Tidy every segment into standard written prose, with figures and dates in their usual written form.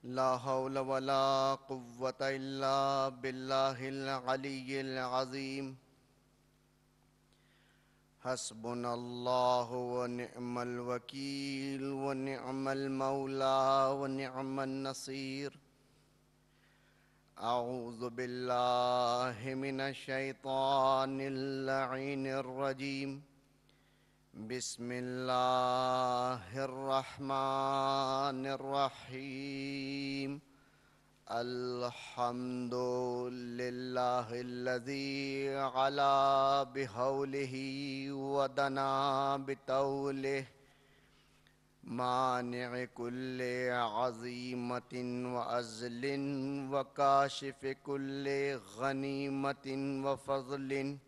لا حول ولا قوة إلا بالله العلي العظيم. حسبنا الله ونعم الوكيل ونعم المولى ونعم النصير. أعوذ بالله من الشيطان اللعين الرجيم. بسم الله الرحمن الرحيم. الحمد لله الذي علا بحوله ودنا بطوله، مانع كل عزيمة وأزل وكاشف كل غنيمة وفضل.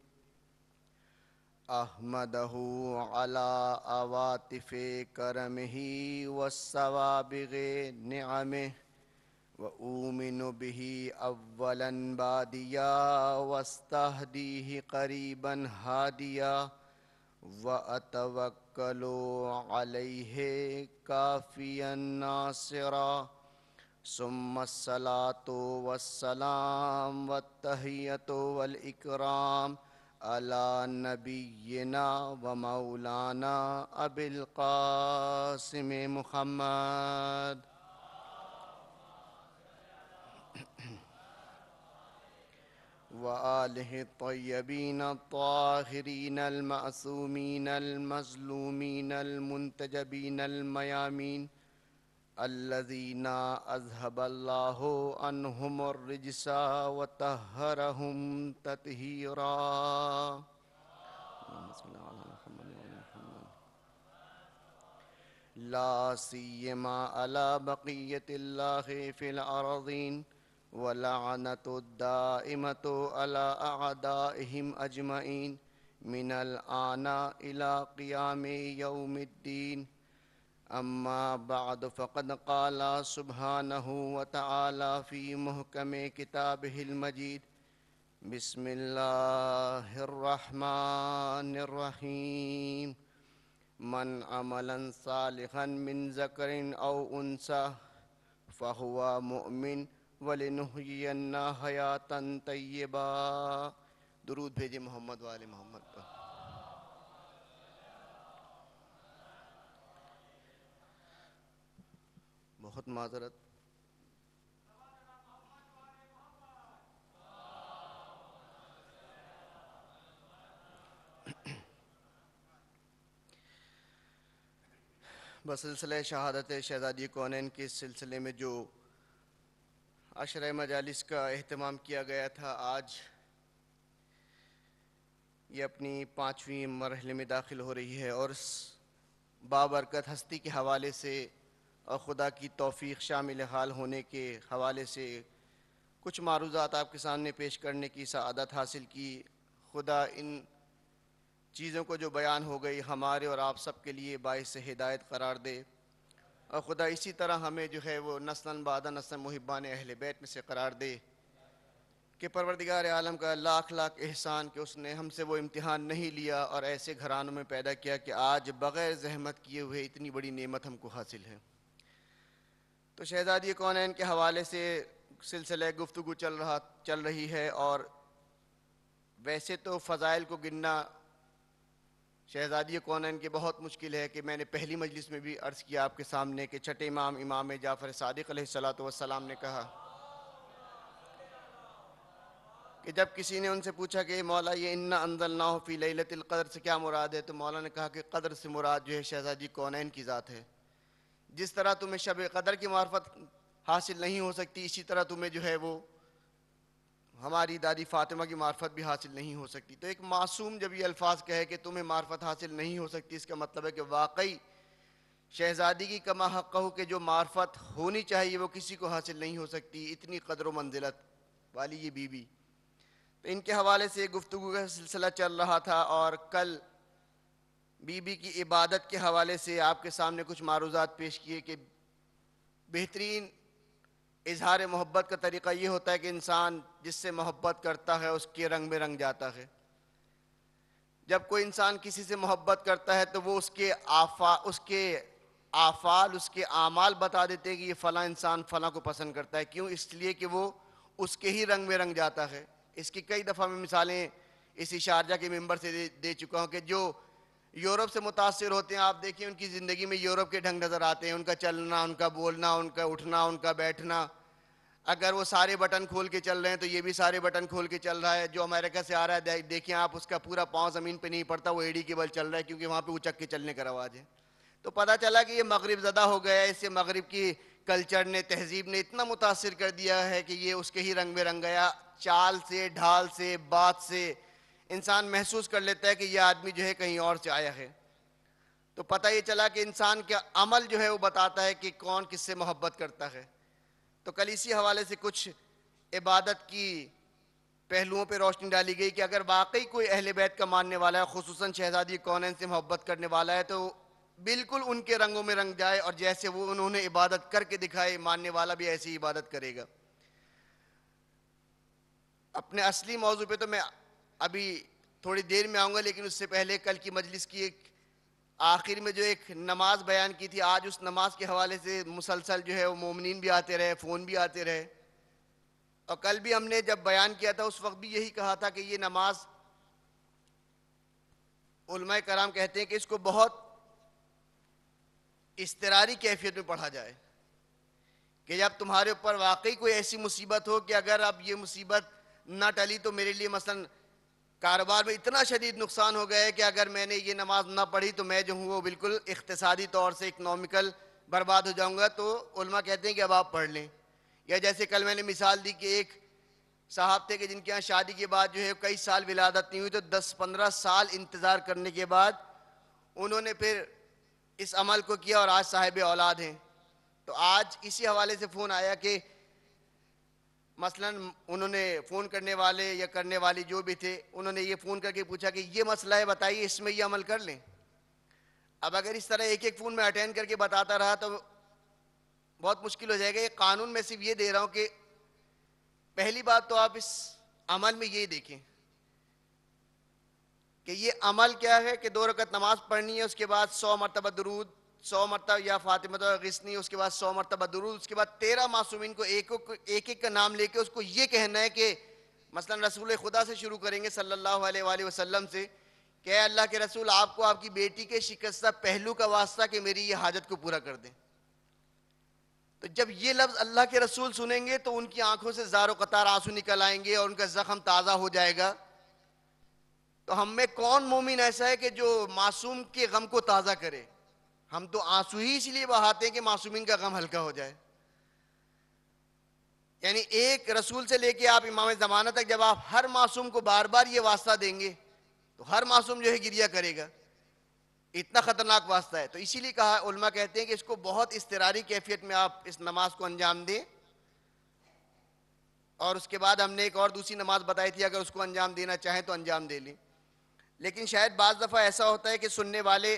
أحمده على عواطف كرمه والسوابغ نعمه، وأؤمن به أولا باديا واستهديه قريبا هاديا، وأتوكل عليه كافيا ناصرا. ثم الصلاة والسلام والتحية والإكرام على نبينا ومولانا أبي القاسم محمد وآله الطيبين الطاهرين المعصومين المظلومين المنتجبين الميامين، الذين أذهب الله عنهم الرجس وطهرهم تطهيرا. اللهم صل على محمد وعلى محمد. لا سيما على بقية الله في الأرضين، ولعنة الدائمة على أعدائهم أجمعين من الآن إلى قيام يوم الدين. أما بعد، فقد قال سبحانه وتعالى في محكم كتابه المجيد: بسم الله الرحمن الرحيم. من عملا صالحا من ذكر أو أنثى فهو مؤمن ولنحيينه حیاة طیبہ. درود بھیجے محمد وآل محمد پر. بہت معذرت. بسلسلہ شہادت شہزادی کونین کے سلسلے میں جو عشرہ مجالس کا اہتمام کیا گیا تھا، آج یہ اپنی 5ویں مرحلے میں داخل ہو رہی ہے، اور اس بابرکت ہستی کے حوالے سے اور خدا کی توفیق شامل حال ہونے کے حوالے سے کچھ معروضات آپ کے سامنے پیش کرنے کی سعادت حاصل کی. خدا ان چیزوں کو جو بیان ہو گئی ہمارے اور آپ سب کے لیے باعث ہدایت قرار دے، اور خدا اسی طرح ہمیں جو ہے وہ نسلاً بعد نسل محبان اہل بیت میں سے قرار دے، کہ پروردگار عالم کا لاکھ لاکھ احسان کہ اس نے ہم سے وہ امتحان نہیں لیا اور ایسے گھرانوں میں پیدا کیا کہ آج بغیر زحمت کیے ہوئے اتنی بڑی نعمت ہم کو حاصل ہے. تو شہزادی کونین کے حوالے سے سلسلہ گفتگو چل رہی ہے، اور ویسے تو فضائل کو گننا شہزادی کونین کے بہت مشکل ہے، کہ میں نے پہلی مجلس میں بھی عرض کیا آپ کے سامنے کہ چھٹے امام امام جعفر صادق علیہ السلام نے کہا کہ جب کسی نے ان سے پوچھا کہ مولا یہ انا انزلناہ فی لیلۃ القدر سے کیا مراد ہے، تو مولا نے کہا کہ قدر سے مراد جو ہے شہزادی کونین کی ذات ہے. جس طرح تمہیں شب قدر کی معرفت حاصل نہیں ہو سکتی، اسی طرح تمہیں جو ہے وہ ہماری دادی فاطمہ کی معرفت بھی حاصل نہیں ہو سکتی. تو ایک معصوم جب یہ الفاظ کہے کہ تمہیں معرفت حاصل نہیں ہو سکتی، اس کا مطلب ہے کہ واقعی شہزادی کی کما حقہ کہ جو معرفت ہونی چاہیے وہ کسی کو حاصل نہیں ہو سکتی، اتنی قدر و منزلت والی یہ بی بی. تو ان کے حوالے سے گفتگو کا سلسلہ چل رہا تھا، اور کل بی بی کی عبادت کے حوالے سے آپ کے سامنے کچھ معروضات پیش کیے کہ بہترین اظہار محبت کا طریقہ یہ ہوتا ہے کہ انسان جس سے محبت کرتا ہے اس کے رنگ میں رنگ جاتا ہے. جب کوئی انسان کسی سے محبت کرتا ہے تو وہ اس کے آفعال، اس کے اعمال بتا دیتے ہیں کہ یہ فلاں انسان فلاں کو پسند کرتا ہے. کیوں؟ اس لیے کہ وہ اس کے ہی رنگ میں رنگ جاتا ہے. اس کی کئی دفعہ میں مثالیں اسی شارجہ کے ممبر سے دے چکا ہوں کہ جو یورپ سے متاثر ہوتے ہیں، آپ دیکھیں ان کی زندگی میں یورپ کے ڈھنگ نظر آتے ہیں، ان کا چلنا، ان کا بولنا، ان کا اٹھنا، ان کا بیٹھنا. اگر وہ سارے بٹن کھول کے چل رہے ہیں تو یہ بھی سارے بٹن کھول کے چل رہا ہے. جو امریکہ سے آ رہا ہے دیکھیں آپ، اس کا پورا پاؤں زمین پہ نہیں پڑتا، وہ ایڑی کے بل چل رہا ہے، کیونکہ وہاں پہ اچک کے چلنے کا رواج ہے. تو پتہ چلا کہ یہ مغرب زدہ ہو گیا ہے. اس سے مغرب کی کلچر نے، تہذیب نے اتنا متاثر کر دیا ہے کہ یہ اس کے ہی رنگ میں رنگ گیا. چال سے، ڈھال سے، بات سے انسان محسوس کر لیتا ہے کہ یہ آدمی جو ہے کہیں اور سے آیا ہے. تو پتہ یہ چلا کہ انسان کا عمل جو ہے وہ بتاتا ہے کہ کون کس سے محبت کرتا ہے. تو کل اسی حوالے سے کچھ عبادت کی پہلوؤں پہ روشنی ڈالی گئی کہ اگر واقعی کوئی اہل بیت کا ماننے والا ہے، خصوصاً شہزادی کونین سے محبت کرنے والا ہے، تو بالکل ان کے رنگوں میں رنگ جائے، اور جیسے وہ انہوں نے عبادت کر کے دکھائے، ماننے والا بھی ایسی عبادت کرے گا. اپنے اصلی موضوع پہ تو میں ابھی تھوڑی دیر میں آؤں گا، لیکن اس سے پہلے کل کی مجلس کی ایک آخر میں جو ایک نماز بیان کی تھی، آج اس نماز کے حوالے سے مسلسل جو ہے وہ مومنین بھی آتے رہے، فون بھی آتے رہے. اور کل بھی ہم نے جب بیان کیا تھا اس وقت بھی یہی کہا تھا کہ یہ نماز علماء کرام کہتے ہیں کہ اس کو بہت اضطراری کیفیت میں پڑھا جائے، کہ جب تمہارے اوپر واقعی کوئی ایسی مصیبت ہو کہ اگر اب یہ مصیبت نہ ٹلی تو میرے لیے مثلا کاروبار میں اتنا شدید نقصان ہو گیا ہے کہ اگر میں نے یہ نماز نہ پڑھی تو میں جو ہوں وہ بالکل اقتصادی طور سے اکنومیکل برباد ہو جاؤں گا. تو علماء کہتے ہیں کہ اب آپ پڑھ لیں. یا جیسے کل میں نے مثال دی کہ ایک صاحب تھے کہ جن کے ہاں شادی کے بعد جو ہے کئی سال ولادت نہیں ہوئی، تو 10-15 سال انتظار کرنے کے بعد انہوں نے پھر اس عمل کو کیا اور آج صاحب اولاد ہیں. تو آج اسی حوالے سے فون آیا کہ مثلا انہوں نے فون کرنے والے یا کرنے والی جو بھی تھے، انہوں نے یہ فون کر کے پوچھا کہ یہ مسئلہ ہے، بتائیے اس میں یہ عمل کر لیں. اب اگر اس طرح ایک ایک فون میں اٹینڈ کر کے بتاتا رہا تو بہت مشکل ہو جائے گا. یہ قانون میں صرف یہ دے رہا ہوں کہ پہلی بات تو آپ اس عمل میں یہ دیکھیں کہ یہ عمل کیا ہے کہ 2 رکعت نماز پڑھنی ہے، اس کے بعد 100 مرتبہ درود، 100 مرتبہ یا فاطمہ غسنی، اس کے بعد 100 مرتبہ درود، اس کے بعد 13 معصومین کو ایک ایک کا نام لے کے اس کو یہ کہنا ہے کہ مثلا رسول خدا سے شروع کریں گے صلی اللہ علیہ وآلہ وسلم سے کہ اے اللہ کے رسول، آپ کو آپ کی بیٹی کے شکستہ پہلو کا واسطہ کہ میری یہ حاجت کو پورا کر دیں. تو جب یہ لفظ اللہ کے رسول سنیں گے تو ان کی آنکھوں سے زار و قطار آنسو نکل آئیں گے اور ان کا زخم تازہ ہو جائے گا. تو ہم میں کون مومن ایسا ہے کہ جو معصوم کے غم کو تازہ کرے؟ ہم تو آنسو ہی اس لیے بہاتے ہیں کہ معصومین کا غم ہلکا ہو جائے. یعنی ایک رسول سے لے کے آپ امام زمانہ تک جب آپ ہر معصوم کو بار بار یہ واسطہ دیں گے تو ہر معصوم جو ہے گریہ کرے گا. اتنا خطرناک واسطہ ہے. تو اسی لیے کہا، علماء کہتے ہیں کہ اس کو بہت اضطراری کیفیت میں آپ اس نماز کو انجام دیں. اور اس کے بعد ہم نے ایک اور دوسری نماز بتائی تھی، اگر اس کو انجام دینا چاہیں تو انجام دے لیں. لیکن شاید بعض دفعہ ایسا ہوتا ہے کہ سننے والے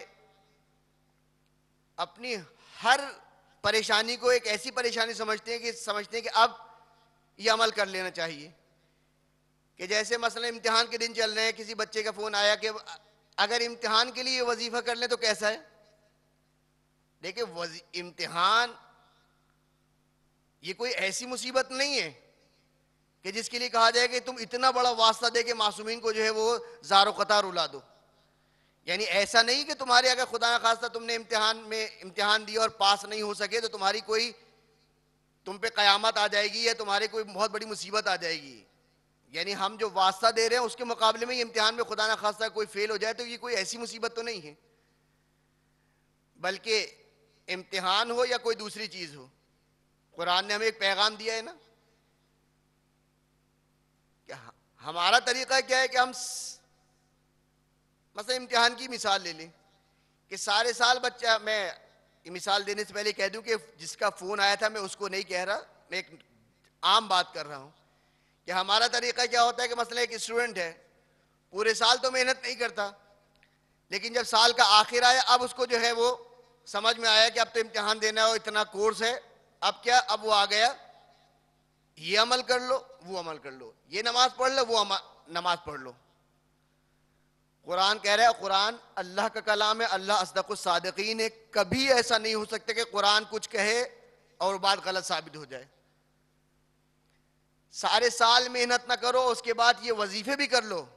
اپنی ہر پریشانی کو ایک ایسی پریشانی سمجھتے ہیں کہ اب یہ عمل کر لینا چاہیے. کہ جیسے مثلا امتحان کے دن چل رہے ہیں، کسی بچے کا فون آیا کہ اگر امتحان کے لیے یہ وظیفہ کر لیں تو کیسا ہے. دیکھیں امتحان یہ کوئی ایسی مصیبت نہیں ہے کہ جس کے لیے کہا جائے کہ تم اتنا بڑا واسطہ دے کے معصومین کو جو ہے وہ زار و قطار الا دو. یعنی ایسا نہیں کہ تمہارے اگر خدا نخواستہ تم نے امتحان دیا اور پاس نہیں ہو سکے تو تمہاری کوئی تم پہ قیامت آ جائے گی یا تمہارے کوئی بہت بڑی مصیبت آ جائے گی. یعنی ہم جو واسطہ دے رہے ہیں اس کے مقابلے میں یہ امتحان میں خدا نخواستہ کوئی فیل ہو جائے تو یہ کوئی ایسی مصیبت تو نہیں ہے، بلکہ امتحان ہو یا کوئی دوسری چیز ہو. قرآن نے ہمیں ایک پیغام دیا ہے نا کہ ہمارا طریقہ کیا ہے کہ ہم مثلا امتحان کی مثال لے لیں کہ سارے سال بچہ، میں مثال دینے سے پہلے کہہ دوں کہ جس کا فون آیا تھا میں اس کو نہیں کہہ رہا، میں ایک عام بات کر رہا ہوں کہ ہمارا طریقہ کیا ہوتا ہے کہ مثلا ایک اسٹوڈنٹ ہے، پورے سال تو محنت نہیں کرتا، لیکن جب سال کا آخر آیا اب اس کو جو ہے وہ سمجھ میں آیا کہ اب تو امتحان دینا ہو، اتنا کورس ہے، اب کیا، اب وہ آ گیا یہ عمل کر لو وہ عمل کر لو، یہ نماز پڑھ لو وہ نماز پڑھ لو. قرآن کہہ رہا ہے قرآن اللہ کا کلام ہے، اللہ اصدق الصادقین ہے. کبھی ایسا نہیں ہو سکتا کہ قرآن کچھ کہے اور بات غلط ثابت ہو جائے. سارے سال محنت نہ کرو، اس کے بعد یہ وظیفے بھی کر لو،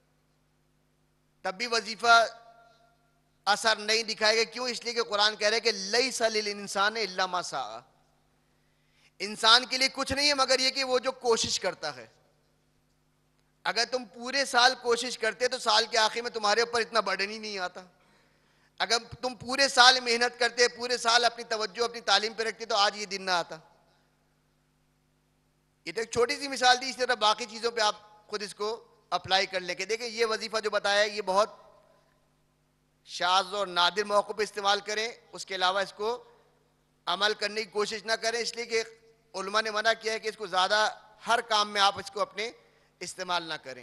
تب بھی وظیفہ اثر نہیں دکھائے گا. کیوں؟ اس لیے کہ قرآن کہہ رہا ہے کہ لیس للانسان الا ما سعی. انسان کے لیے کچھ نہیں ہے مگر یہ کہ وہ جو کوشش کرتا ہے. اگر تم پورے سال کوشش کرتے تو سال کے آخر میں تمہارے اوپر اتنا برڈن ہی نہیں آتا. اگر تم پورے سال محنت کرتے، پورے سال اپنی توجہ اپنی تعلیم پہ رکھتے تو آج یہ دن نہ آتا. یہ تو ایک چھوٹی سی مثال دی، اس طرح باقی چیزوں پہ آپ خود اس کو اپلائی کر لیں کہ دیکھیں یہ وظیفہ جو بتایا ہے یہ بہت شاذ اور نادر موقع پہ استعمال کریں، اس کے علاوہ اس کو عمل کرنے کی کوشش نہ کریں. اس لیے کہ علماء نے منع کیا ہے کہ اس کو زیادہ ہر کام میں آپ اس کو اپنے استعمال نہ کریں.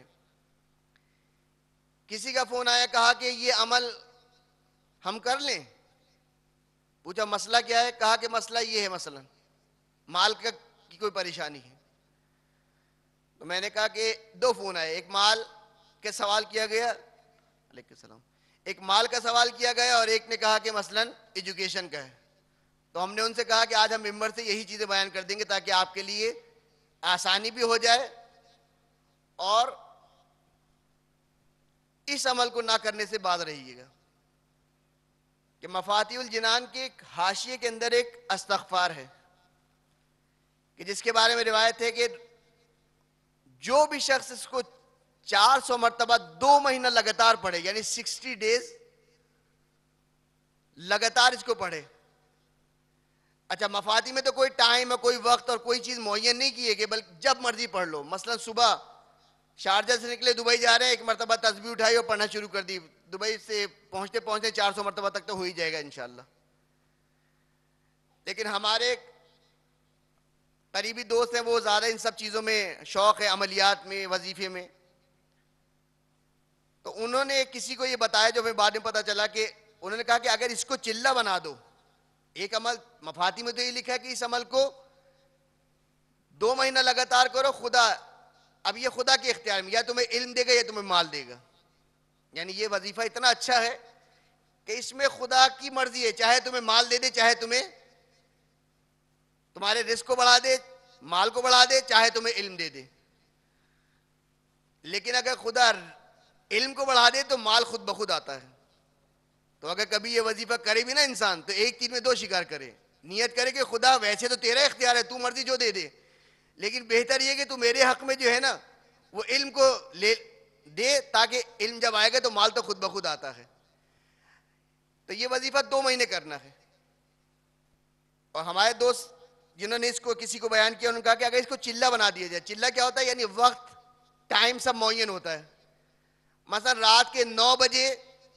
کسی کا فون آیا، کہا کہ یہ عمل ہم کر لیں. پوچھا مسئلہ کیا ہے؟ کہا کہ مسئلہ یہ ہے، مثلا مال کی کوئی پریشانی ہے. تو میں نے کہا کہ دو فون آئے، ایک مال کے سوال کیا گیا، علیکم السلام، ایک مال کا سوال کیا گیا اور ایک نے کہا کہ مثلا ایجوکیشن کا ہے. تو ہم نے ان سے کہا کہ آج ہم ممبر سے یہی چیزیں بیان کر دیں گے تاکہ آپ کے لیے آسانی بھی ہو جائے اور اس عمل کو نہ کرنے سے باز رہیے گا. کہ مفاتیح الجنان کے ایک حاشیے کے اندر ایک استغفار ہے کہ جس کے بارے میں روایت ہے کہ جو بھی شخص اس کو 400 مرتبہ 2 مہینہ لگاتار پڑھے، یعنی 60 ڈیز لگاتار اس کو پڑھے. اچھا مفاتیح میں تو کوئی ٹائم ہے، کوئی وقت اور کوئی چیز معین نہیں کی ہے کہ بلکہ جب مرضی پڑھ لو. مثلا صبح شارجہ سے نکلے دبئی جا رہے ہیں، ایک مرتبہ تسبیح اٹھائی اور پڑھنا شروع کر دی، دبئی سے پہنچتے پہنچتے 400 مرتبہ تک تو ہو ہی جائے گا انشاءاللہ. لیکن ہمارے قریبی دوست ہیں وہ زیادہ ان سب چیزوں میں شوق ہے، عملیات میں، وظیفے میں. تو انہوں نے کسی کو یہ بتایا جو ہمیں بعد میں پتا چلا کہ انہوں نے کہا کہ اگر اس کو چلہ بنا دو، ایک عمل مفاتیح میں تو یہ لکھا ہے کہ اس عمل کو 2 مہینہ لگاتار کرو، خدا اب یہ خدا کے اختیار میں، یا تمہیں علم دے گا یا تمہیں مال دے گا. یعنی یہ وظیفہ اتنا اچھا ہے کہ اس میں خدا کی مرضی ہے، چاہے تمہیں مال دے دے، چاہے تمہیں تمہارے رزق کو بڑھا دے، مال کو بڑھا دے، چاہے تمہیں علم دے دے. لیکن اگر خدا علم کو بڑھا دے تو مال خود بخود آتا ہے. تو اگر کبھی یہ وظیفہ کرے بھی نا انسان تو ایک تیر میں 2 شکار کرے. نیت کرے کہ خدا ویسے تو تیرا اختیار ہے، تو مرضی جو دے دے، لیکن بہتر یہ کہ تو میرے حق میں جو ہے نا وہ علم کو لے دے، تاکہ علم جب آئے گا تو مال تو خود بخود آتا ہے. تو یہ وظیفہ 2 مہینے کرنا ہے. اور ہمارے دوست جنہوں نے اس کو کسی کو بیان کیا انہوں نے کہا کہ اگر اس کو چلہ بنا دیا جائے. چلہ کیا ہوتا ہے؟ یعنی وقت، ٹائم سب معین ہوتا ہے. مثلا رات کے 9 بجے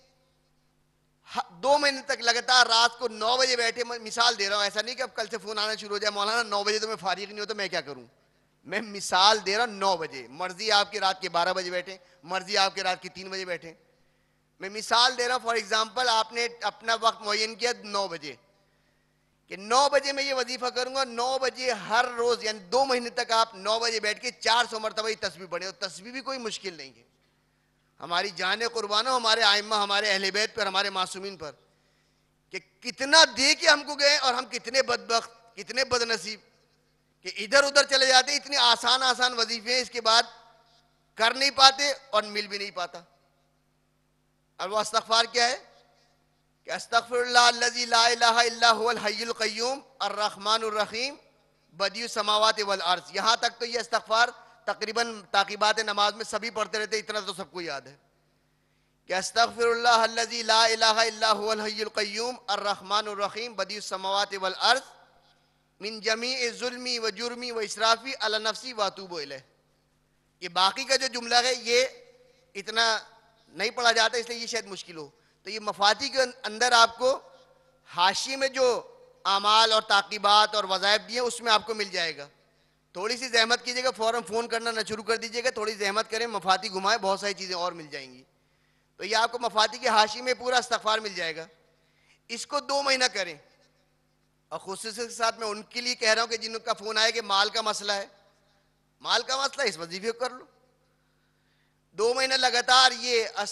2 مہینے تک لگاتار رات کو 9 بجے بیٹھے، میں مثال دے رہا ہوں، ایسا نہیں کہ اب کل سے فون آنا شروع ہو جائے، مولانا 9 بجے تو میں فارغ نہیں ہوتا میں کیا کروں. میں مثال دے رہا ہوں 9 بجے، مرضی آپ کے رات کے 12 بجے بیٹھے، مرضی آپ کے رات کے 3 بجے بیٹھے. میں مثال دے رہا ہوں. فار ایگزامپل آپ نے اپنا وقت معین کیا 9 بجے کہ 9 بجے میں یہ وظیفہ کروں گا. 9 بجے ہر روز، یعنی 2 مہینے تک آپ 9 بجے بیٹھ کے 400 مرتبہ یہ تسبیح پڑھیں. اور تسبیح بھی کوئی مشکل نہیں ہے. ہماری جان قربانوں، ہمارے ائمہ، ہمارے اہل بیت پر، ہمارے معصومین پر کہ کتنا دے کے ہم کو گئے اور ہم کتنے بدبخت، کتنے بد نصیب کہ ادھر ادھر چلے جاتے. اتنی آسان آسان وظیفے ہیں، اس کے بعد کر نہیں پاتے اور مل بھی نہیں پاتا. اور وہ استغفار کیا ہے کہ استغفر اللہ الذی لا الہ الا هو الحی القیوم الرحمن الرحیم بدیع السماوات والارض. یہاں تک تو یہ استغفار تقریباً تعقیبات نماز میں سبھی پڑھتے رہتے، اتنا تو سب کو یاد ہے کہ استغفر اللہ الذی لا الہ الا هو الحی القیوم الرحمن الرحیم بدیع السماوات والارض من جمیع ظلمی و جرمی و اسرافی علی نفسی واتوب الیہ. یہ باقی کا جو جملہ ہے یہ اتنا نہیں پڑھا جاتا، اس لیے یہ شاید مشکل ہو. تو یہ مفاتیح کے اندر آپ کو حاشیے میں جو اعمال اور تعقیبات اور وظائف دیے اس میں آپ کو مل جائے گا. تھوڑی سی زحمت کیجیے گا، فوراً فون کرنا نہ شروع کر دیجیے گا، تھوڑی زحمت کریں، مفاتیح گھمائیں، بہت ساری چیزیں اور مل جائیں گی. تو یہ آپ کو مفاتیح کے حاشیے میں پورا استغفار مل جائے گا. اس کو 2 مہینہ کریں. اور خصوصیت کے ساتھ میں ان کے لیے کہہ رہا ہوں کہ جن کا فون آئے کہ مال کا مسئلہ ہے، مال کا مسئلہ اس وظیفے کو کر لو. 2 مہینہ لگاتار یہ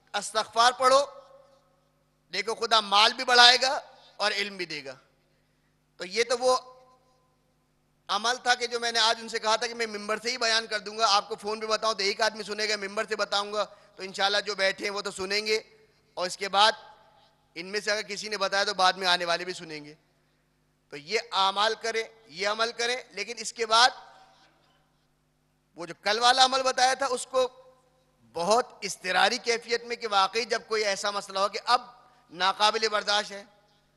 استغفار پڑھو، دیکھو خدا مال بھی بڑھائے گا اور علم بھی دے گا۔ تو یہ تو وہ عمل تھا کہ جو میں نے آج ان سے کہا تھا کہ میں ممبر سے ہی بیان کر دوں گا، آپ کو فون پہ بتاؤں تو ایک آدمی سنے گا، ممبر سے بتاؤں گا تو انشاءاللہ جو بیٹھے ہیں وہ تو سنیں گے، اور اس کے بعد ان میں سے اگر کسی نے بتایا تو بعد میں آنے والے بھی سنیں گے۔ تو یہ اعمال کریں، یہ عمل کریں، لیکن اس کے بعد وہ جو کل والا عمل بتایا تھا اس کو بہت اضطراری کیفیت میں، کہ واقعی جب کوئی ایسا مسئلہ ہو کہ اب ناقابل برداشت ہے،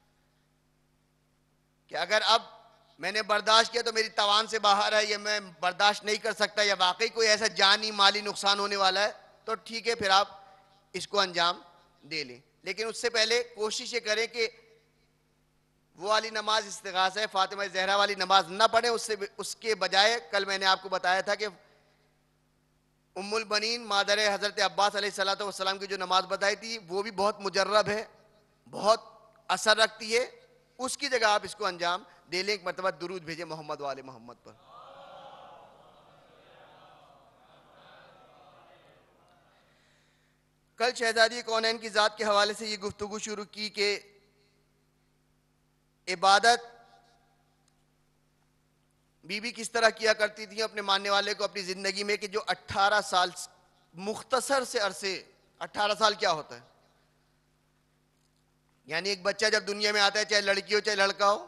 کہ اگر اب میں نے برداشت کیا تو میری توان سے باہر ہے، یا میں برداشت نہیں کر سکتا، یا واقعی کوئی ایسا جانی مالی نقصان ہونے والا ہے، تو ٹھیک ہے پھر آپ اس کو انجام دے لیں۔ لیکن اس سے پہلے کوشش یہ کریں کہ وہ والی نماز استغاثہ فاطمہ زہرا والی نماز نہ پڑھیں، اس کے بجائے کل میں نے آپ کو بتایا تھا کہ ام البنین مادر حضرت عباس علیہ السلام کی جو نماز بتائی تھی وہ بھی بہت مجرب ہے، بہت اثر رکھتی ہے، اس کی جگہ آپ اس کو انجام دے لیں۔ ایک مرتبہ درود بھیجیں محمد و آل محمد پر۔ کل شہزادی کونین کی ذات کے حوالے سے یہ گفتگو شروع کی کہ عبادت بی بی کس طرح کیا کرتی تھی اپنے ماننے والے کو اپنی زندگی میں، کہ جو 18 سال مختصر سے عرصے، 18 سال کیا ہوتا ہے؟ یعنی ایک بچہ جب دنیا میں آتا ہے، چاہے لڑکی ہو چاہے لڑکا ہو،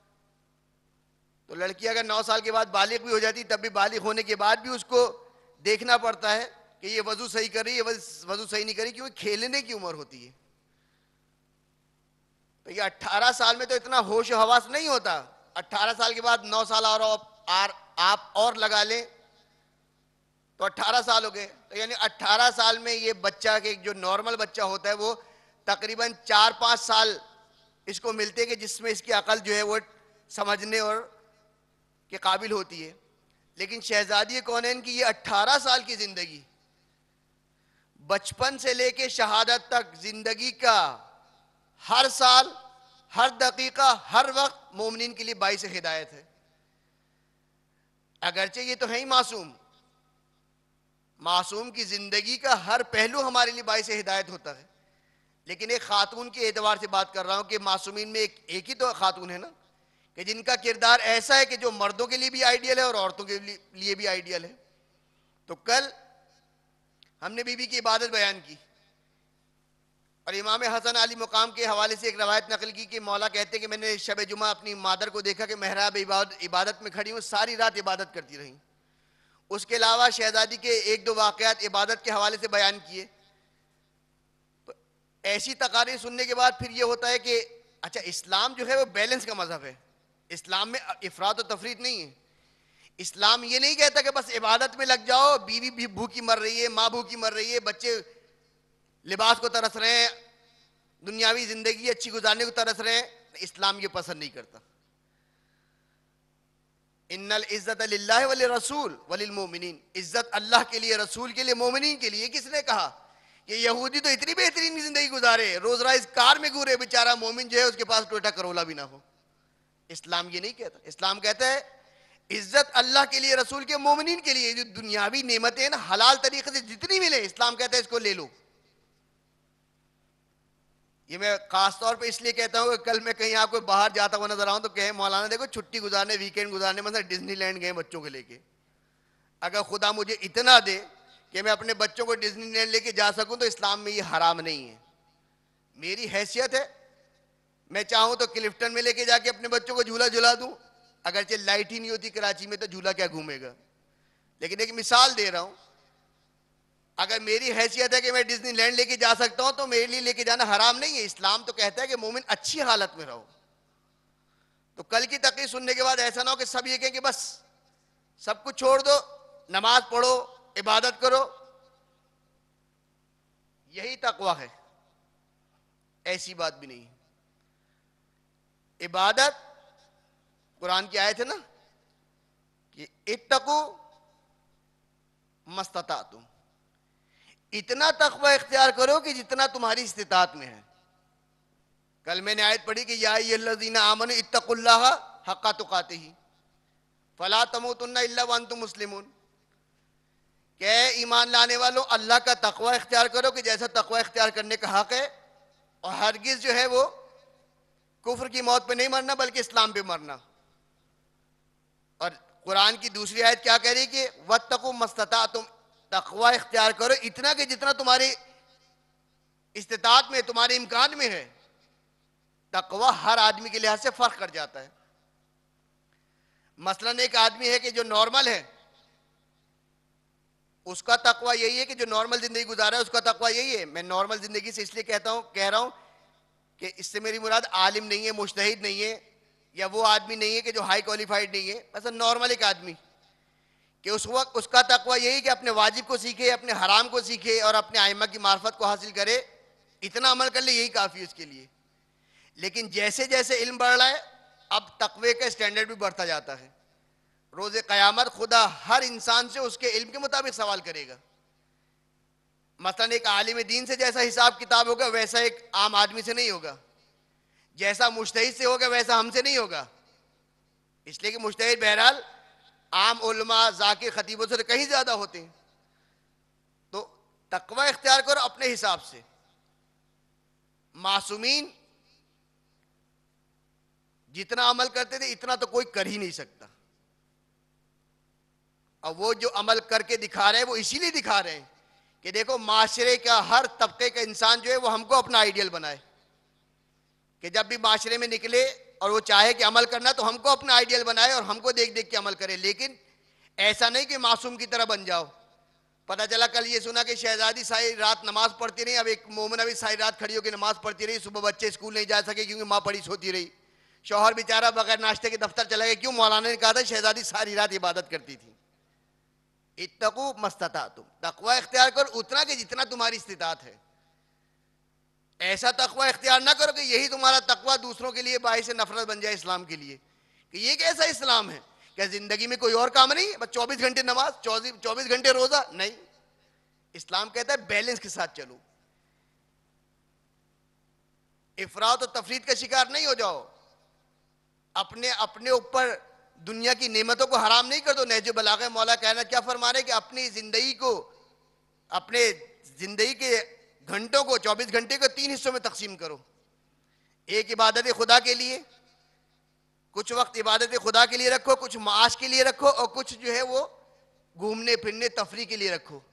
تو لڑکی اگر 9 سال کے بعد بالغ بھی ہو جاتی تب بھی بالغ ہونے کے بعد بھی اس کو دیکھنا پڑتا ہے کہ یہ وضو صحیح کر رہی ہے، وضو صحیح نہیں کر رہی، کیونکہ کھیلنے کی عمر ہوتی ہے۔ تو یہ 18 سال میں تو اتنا ہوش و حواس نہیں ہوتا، 18 سال کے بعد 9 سال اور آپ اور لگا لیں تو 18 سال ہو گئے۔ تو یعنی 18 سال میں یہ بچہ کہ جو نارمل بچہ ہوتا ہے وہ تقریباً 4-5 سال اس کو ملتے کہ جس میں اس کی عقل جو ہے وہ سمجھنے اور کے قابل ہوتی ہے۔ لیکن شہزادی کونین کی یہ 18 سال کی زندگی، بچپن سے لے کے شہادت تک زندگی کا ہر سال، ہر دقیقہ، ہر وقت مومنین کے لیے باعث ہدایت ہے۔ اگرچہ یہ تو ہے ہی معصوم، معصوم کی زندگی کا ہر پہلو ہمارے لیے باعث ہدایت ہوتا ہے، لیکن ایک خاتون کے اعتبار سے بات کر رہا ہوں کہ معصومین میں ایک ہی تو خاتون ہے نا، کہ جن کا کردار ایسا ہے کہ جو مردوں کے لیے بھی آئیڈیل ہے اور عورتوں کے لیے بھی آئیڈیل ہے۔ تو کل ہم نے بی بی کی عبادت بیان کی، اور امام حسن علی مقام کے حوالے سے ایک روایت نقل کی کہ مولا کہتے ہیں کہ میں نے شب جمعہ اپنی مادر کو دیکھا کہ محراب عبادت میں کھڑی ہوں، ساری رات عبادت کرتی رہیں۔ اس کے علاوہ شہزادی کے 1-2 واقعات عبادت کے حوالے سے بیان کیے۔ تو ایسی تقاریر سننے کے بعد پھر یہ ہوتا ہے کہ اچھا اسلام جو ہے وہ بیلنس کا مذہب ہے، اسلام میں افراط و تفریط نہیں ہے۔ اسلام یہ نہیں کہتا کہ بس عبادت میں لگ جاؤ، بیوی بھی بھوکی مر رہی ہے، ماں بھوکی مر رہی ہے، بچے لباس کو ترس رہے ہیں، دنیاوی زندگی اچھی گزارنے کو ترس رہے ہیں، اسلام یہ پسند نہیں کرتا۔ ان العزت للہ وللرسول وللمؤمنین، عزت اللہ کے لیے، رسول کے لیے، مومنین کے لیے۔ کس نے کہا کہ یہودی تو اتنی بہترین زندگی گزارے، روز رائز کار میں گورے، بیچارہ مومن جو ہے اس کے پاس ٹویوٹا کرولا بھی نہ ہو؟ اسلام یہ نہیں کہتا، اسلام کہتا ہے عزت اللہ کے لیے، رسول کے، مومنین کے لیے۔ جو دنیاوی نعمتیں نا حلال طریقے سے جتنی ملے، اسلام کہتا ہے اس کو لے لو۔ یہ میں خاص طور پہ اس لیے کہتا ہوں کہ کل میں کہیں آپ کو باہر جاتا ہوا نظر آؤں تو کہیں مولانا دیکھو چھٹی گزارنے، ویکینڈ گزارنے، مثلا ڈزنی لینڈ گئے بچوں کو لے کے۔ اگر خدا مجھے اتنا دے کہ میں اپنے بچوں کو ڈزنی لینڈ لے کے جا سکوں تو اسلام میں یہ حرام نہیں ہے۔ میری حیثیت ہے، میں چاہوں تو کلفٹن میں لے کے جا کے اپنے بچوں کو جھولا جھلا دوں، اگرچہ لائٹ ہی نہیں ہوتی کراچی میں تو جھولا کیا گھومے گا، لیکن ایک مثال دے رہا ہوں۔ اگر میری حیثیت ہے کہ میں ڈزنی لینڈ لے کے جا سکتا ہوں تو میرے لیے لے کے جانا حرام نہیں ہے۔ اسلام تو کہتا ہے کہ مومن اچھی حالت میں رہو۔ تو کل کی تقریر سننے کے بعد ایسا نہ ہو کہ سب یہ کہیں کہ بس سب کچھ چھوڑ دو، نماز پڑھو، عبادت کرو، یہی تقویٰ ہے۔ ایسی بات بھی نہیں۔ عبادت قرآن کی آیت ہے نا کہ اتقو مستطعتم، اتنا تقوی اختیار کرو کہ جتنا تمہاری استطاعت میں ہے۔ کل میں نے آیت پڑھی کہ یا ایھا الذین آمنوا اتقوا اللہ حق تقاتہ فلا تموتن الا وانتم مسلمون، کہ اے ایمان لانے والوں اللہ کا تقوی اختیار کرو کہ جیسا تقوی اختیار کرنے کا حق ہے، اور ہرگز جو ہے وہ کفر کی موت پہ نہیں مرنا بلکہ اسلام پہ مرنا۔ اور قرآن کی دوسری آیت کیا کہہ رہی کہ وَاتَّقُوا مَا اسْتَطَعْتُمْ، تقوی اختیار کرو اتنا کہ جتنا تمہاری استطاعت میں، تمہارے امکان میں ہے۔ تقوی ہر آدمی کے لحاظ سے فرق کر جاتا ہے۔ مثلاً ایک آدمی ہے کہ جو نارمل ہے، اس کا تقوی یہی ہے کہ جو نارمل زندگی گزارا ہے اس کا تقوی یہی ہے۔ میں نارمل زندگی سے اس لیے کہہ رہا ہوں کہ اس سے میری مراد عالم نہیں ہے، مجتہد نہیں ہے، یا وہ آدمی نہیں ہے کہ جو ہائی کوالیفائڈ نہیں ہے، مثلا نارمل ایک آدمی کہ اس وقت اس کا تقوی یہی کہ اپنے واجب کو سیکھے، اپنے حرام کو سیکھے اور اپنے ائمہ کی معرفت کو حاصل کرے، اتنا عمل کر لے یہی کافی ہے اس کے لیے۔ لیکن جیسے جیسے علم بڑھ رہا ہے اب تقوی کا اسٹینڈرڈ بھی بڑھتا جاتا ہے۔ روز قیامت خدا ہر انسان سے اس کے علم کے مطابق سوال کرے گا۔ مثلا ایک عالم دین سے جیسا حساب کتاب ہوگا ویسا ایک عام آدمی سے نہیں ہوگا، جیسا مجتہد سے ہوگا ویسا ہم سے نہیں ہوگا، اس لیے کہ مجتہد بہرحال عام علماء، ذاکر، خطیبوں سے کہیں زیادہ ہوتے ہیں۔ تو تقوی اختیار کرو اپنے حساب سے۔ معصومین جتنا عمل کرتے تھے اتنا تو کوئی کر ہی نہیں سکتا، اور وہ جو عمل کر کے دکھا رہے ہیں وہ اسی لیے دکھا رہے ہیں کہ دیکھو معاشرے کا ہر طبقے کا انسان جو ہے وہ ہم کو اپنا آئیڈیل بنائے، کہ جب بھی معاشرے میں نکلے اور وہ چاہے کہ عمل کرنا تو ہم کو اپنا آئیڈیل بنائے اور ہم کو دیکھ دیکھ کے عمل کرے۔ لیکن ایسا نہیں کہ معصوم کی طرح بن جاؤ۔ پتہ چلا کل یہ سنا کہ شہزادی ساری رات نماز پڑھتی رہی، اب ایک مومنہ بھی ساری رات کھڑی ہو کے نماز پڑھتی رہی، صبح بچے اسکول نہیں جا سکے کیونکہ ماں پڑی سوتی رہی، شوہر بیچارہ بغیر ناشتے کے دفتر چلا گیا، کیوں؟ مولانا نے کہا تھا شہزادی ساری رات عبادت کرتی تھی۔ اتقوا ما استطعتم، تقوی اختیار کرو اتنا کہ جتنا تمہاری استطاعت ہے۔ ایسا تقوی اختیار نہ کرو کہ یہی تمہارا تقوی دوسروں کے لیے باعث نفرت بن جائے اسلام کے لیے، کہ یہ کیسا اسلام ہے؟ کیا زندگی میں کوئی اور کام نہیں؟ بس 24 گھنٹے نماز، 24 گھنٹے روزہ؟ نہیں، اسلام کہتا ہے بیلنس کے ساتھ چلو، افراط و تفریط کا شکار نہیں ہو جاؤ، اپنے اوپر دنیا کی نعمتوں کو حرام نہیں کر دو۔ نہج بلاغہ مولا کہنا کیا فرما رہے کہ اپنی زندگی کے گھنٹوں کو، 24 گھنٹے کو 3 حصوں میں تقسیم کرو۔ ایک عبادت خدا کے لیے، کچھ وقت عبادت خدا کے لیے رکھو، کچھ معاش کے لیے رکھو، اور کچھ جو ہے وہ گھومنے پھرنے تفریح کے لیے رکھو۔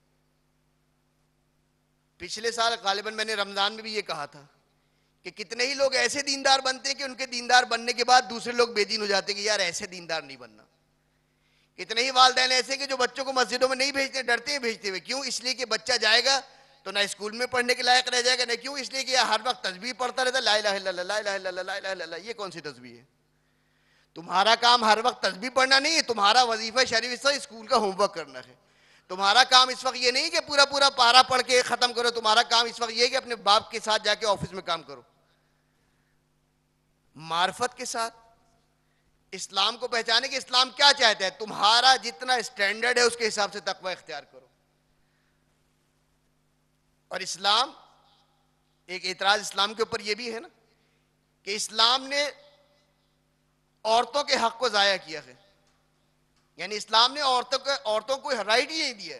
پچھلے سال غالباً میں نے رمضان میں بھی یہ کہا تھا کہ کتنے ہی لوگ ایسے دیندار بنتے ہیں کہ ان کے دیندار بننے کے بعد دوسرے لوگ بے دین ہو جاتے ہیں کہ یار ایسے دیندار نہیں بننا۔ کتنے ہی والدین ایسے کہ جو بچوں کو مسجدوں میں نہیں بھیجتے، ڈرتے ہیں بھیجتے ہوئے، کیوں؟ اس لیے کہ بچہ جائے گا تو نہ اسکول میں پڑھنے کے لائق رہ جائے گا، نہ کیوں؟ اس لیے کہ ہر وقت تسبیح پڑھتا رہتا، لا الہ الا اللہ، لا الہ الا اللہ، لا الہ الا اللہ۔ یہ کون سی تسبیح ہے؟ تمہارا کام ہر وقت تسبیح پڑھنا نہیں ہے، تمہارا وظیفہ شریف اس وقت اسکول کا ہوم ورک کرنا ہے۔ تمہارا کام اس وقت یہ نہیں کہ پورا پارا پڑھ کے ختم کرو، تمہارا کام اس وقت یہ ہے کہ اپنے باپ کے ساتھ جا کے آفس میں کام کرو، معرفت کے ساتھ اسلام کو پہچانے کہ اسلام کیا چاہتا ہے، تمہارا جتنا اسٹینڈرڈ ہے اس کے حساب سے تقوی اختیار کرو۔ اور اسلام، ایک اعتراض اسلام کے اوپر یہ بھی ہے نا کہ اسلام نے عورتوں کے حق کو ضائع کیا ہے، یعنی اسلام نے عورتوں کو رائٹ ہی نہیں دیا ہے۔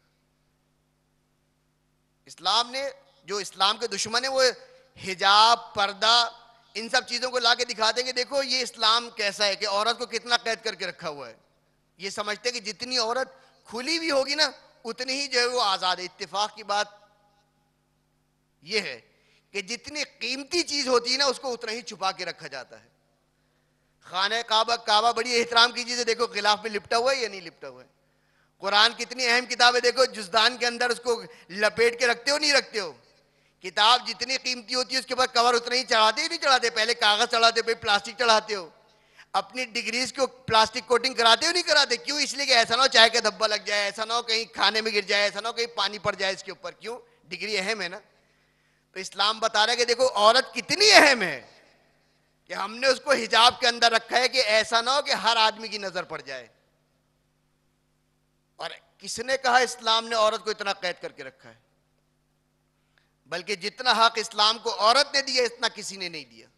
اسلام نے، جو اسلام کے دشمن ہیں وہ حجاب، پردہ، ان سب چیزوں کو لا کے دکھا دیں گے دیکھو یہ اسلام کیسا ہے، کہ عورت کو کتنا قید کر کے رکھا ہوا ہے۔ یہ سمجھتے کہ جتنی عورت کھلی ہوئی ہوگی نا اتنی ہی جو ہے وہ آزاد ہے۔ اتفاق کی بات یہ ہے کہ جتنی قیمتی چیز ہوتی ہے نا اس کو اتنا ہی چھپا کے رکھا جاتا ہے۔ خانہ کعبہ بڑی احترام کی چیز ہے، دیکھو غلاف میں لپٹا ہوا ہے یا نہیں لپٹا ہوا ہے۔ قرآن کتنی اہم کتاب ہے، دیکھو جزدان کے اندر اس کو لپیٹ کے رکھتے ہو نہیں رکھتے ہو۔ کتاب جتنی قیمتی ہوتی ہے اس کے بعد کور اتنا ہی چڑھاتے ہی نہیں چڑھاتے، پہلے کاغذ چڑھاتے ہو، پھر پلاسٹک چڑھاتے ہو۔ اپنی ڈگریز کو پلاسٹک کوٹنگ کراتے ہو نہیں کراتے، کیوں؟ اس لیے کہ ایسا نہ ہو چائے کا دھبا لگ جائے، ایسا نہ ہو کہیں کھانے میں گر جائے، ایسا نہ ہو کہیں پانی پڑ جائے اس کے اوپر، کیوں؟ ڈگری اہم ہے نا۔ تو اسلام بتا رہا ہے کہ دیکھو عورت کتنی اہم ہے کہ ہم نے اس کو حجاب کے اندر رکھا ہے کہ ایسا نہ ہو کہ ہر آدمی کی نظر پڑ جائے۔ اور کس نے کہا اسلام نے عورت کو اتنا قید کر کے رکھا ہے؟ بلکہ جتنا حق اسلام کو عورت نے دیا اتنا کسی نے نہیں دیا۔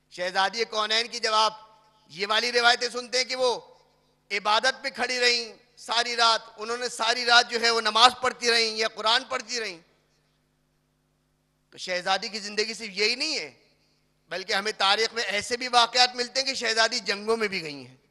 شہزادی کونین کی جب آپ یہ والی روایتیں سنتے ہیں کہ وہ عبادت پہ کھڑی رہیں، ساری رات، انہوں نے ساری رات جو ہے وہ نماز پڑھتی رہیں یا قرآن پڑھتی رہیں. تو شہزادی کی زندگی صرف یہی نہیں ہے، بلکہ ہمیں تاریخ میں ایسے بھی واقعات ملتے ہیں کہ شہزادی جنگوں میں بھی گئی ہیں.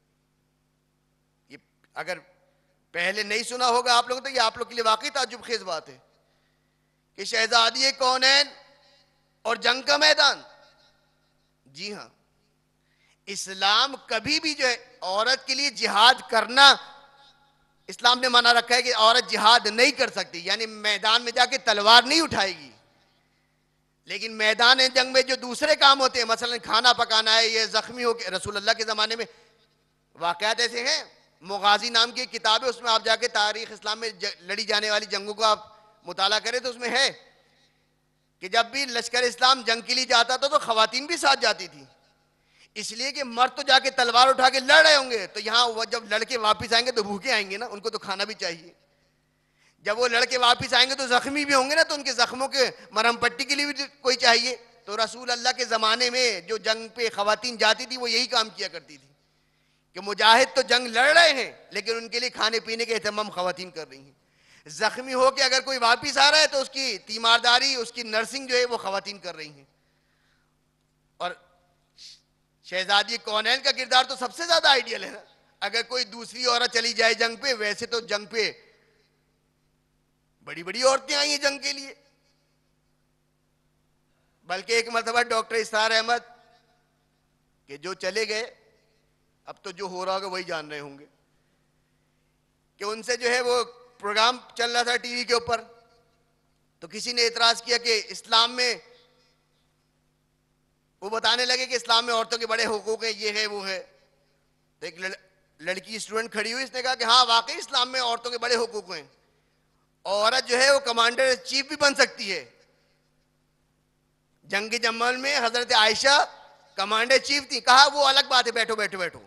یہ اگر پہلے نہیں سنا ہوگا آپ لوگوں تو یہ آپ لوگ کے لیے واقعی تعجب خیز بات ہے کہ شہزادی کونین اور جنگ کا میدان. جی ہاں، اسلام کبھی بھی جو ہے عورت کے لیے جہاد کرنا، اسلام نے منع رکھا ہے کہ عورت جہاد نہیں کر سکتی، یعنی میدان میں جا کے تلوار نہیں اٹھائے گی. لیکن میدان جنگ میں جو دوسرے کام ہوتے ہیں، مثلا کھانا پکانا ہے، یہ زخمی ہو کے، رسول اللہ کے زمانے میں واقعات ایسے ہیں. مغازی نام کی ایک کتاب ہے، اس میں آپ جا کے تاریخ اسلام میں لڑی جانے والی جنگوں کو آپ مطالعہ کریں تو اس میں ہے کہ جب بھی لشکر اسلام جنگ کے لیے جاتا تھا تو خواتین بھی ساتھ جاتی تھی، اس لیے کہ مرد تو جا کے تلوار اٹھا کے لڑ رہے ہوں گے، تو یہاں وہ جب لڑکے واپس آئیں گے تو بھوکے آئیں گے نا، ان کو تو کھانا بھی چاہیے. جب وہ لڑکے واپس آئیں گے تو زخمی بھی ہوں گے نا، تو ان کے زخموں کے مرہم پٹی کے لیے بھی کوئی چاہیے. تو رسول اللہ کے زمانے میں جو جنگ پہ خواتین جاتی تھی وہ یہی کام کیا کرتی تھی کہ مجاہد تو جنگ لڑ رہے ہیں لیکن ان کے لیے کھانے پینے کے اہتمام خواتین کر رہی ہیں. زخمی ہو کے اگر کوئی واپس آ رہا ہے تو اس کی تیمارداری، اس کی نرسنگ جو ہے وہ خواتین کر رہی ہیں. اور شہزادی کونین کا کردار تو سب سے زیادہ آئیڈیل ہے نا. اگر کوئی دوسری عورت چلی جائے جنگ پہ، ویسے تو جنگ پہ بڑی بڑی عورتیں آئی ہیں جنگ کے لیے. بلکہ ایک مرتبہ ڈاکٹر اسرار احمد کہ جو چلے گئے، اب تو جو ہو رہا ہوگا وہی جان رہے ہوں گے، کہ ان سے جو ہے وہ پروگرام چل رہا تھا ٹی وی کے اوپر، تو کسی نے اعتراض کیا کہ اسلام میں، وہ بتانے لگے کہ اسلام میں عورتوں کے بڑے حقوق ہیں، یہ ہے وہ ہے. تو ایک لڑکی اسٹوڈنٹ کھڑی ہوئی، اس نے کہا کہ ہاں واقعی اسلام میں عورتوں کے بڑے حقوق ہیں، عورت جو ہے وہ کمانڈر چیف بھی بن سکتی ہے. جنگ جمل میں حضرت عائشہ کمانڈر چیف تھی، کہا وہ الگ بات ہے، بیٹھو بیٹھو بیٹھو.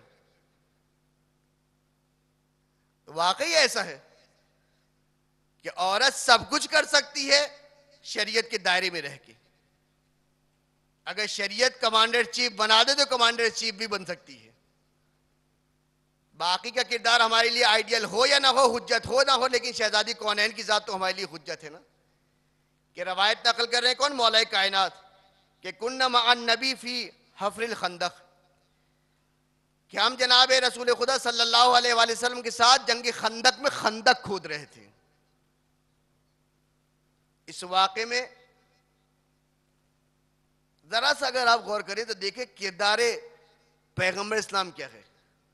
تو واقعی ایسا ہے کہ عورت سب کچھ کر سکتی ہے شریعت کے دائرے میں رہ کے. اگر شریعت کمانڈر چیف بنا دے تو کمانڈر چیف بھی بن سکتی ہے. باقی کا کردار ہمارے لیے آئیڈیل ہو یا نہ ہو، حجت ہو نہ ہو، لیکن شہزادی کونین کی ذات تو ہمارے لیے حجت ہے نا. کہ روایت نقل کر رہے ہیں کون؟ مولا کائنات، کہ کننا مع النبی فی حفر الخندق، کہ ہم جناب رسول خدا صلی اللہ علیہ وآلہ وسلم کے ساتھ جنگ خندق میں خندق کھود رہے تھے. اس واقعے میں ذرا سا اگر آپ غور کریں تو دیکھیں کردار پیغمبر اسلام کیا ہے.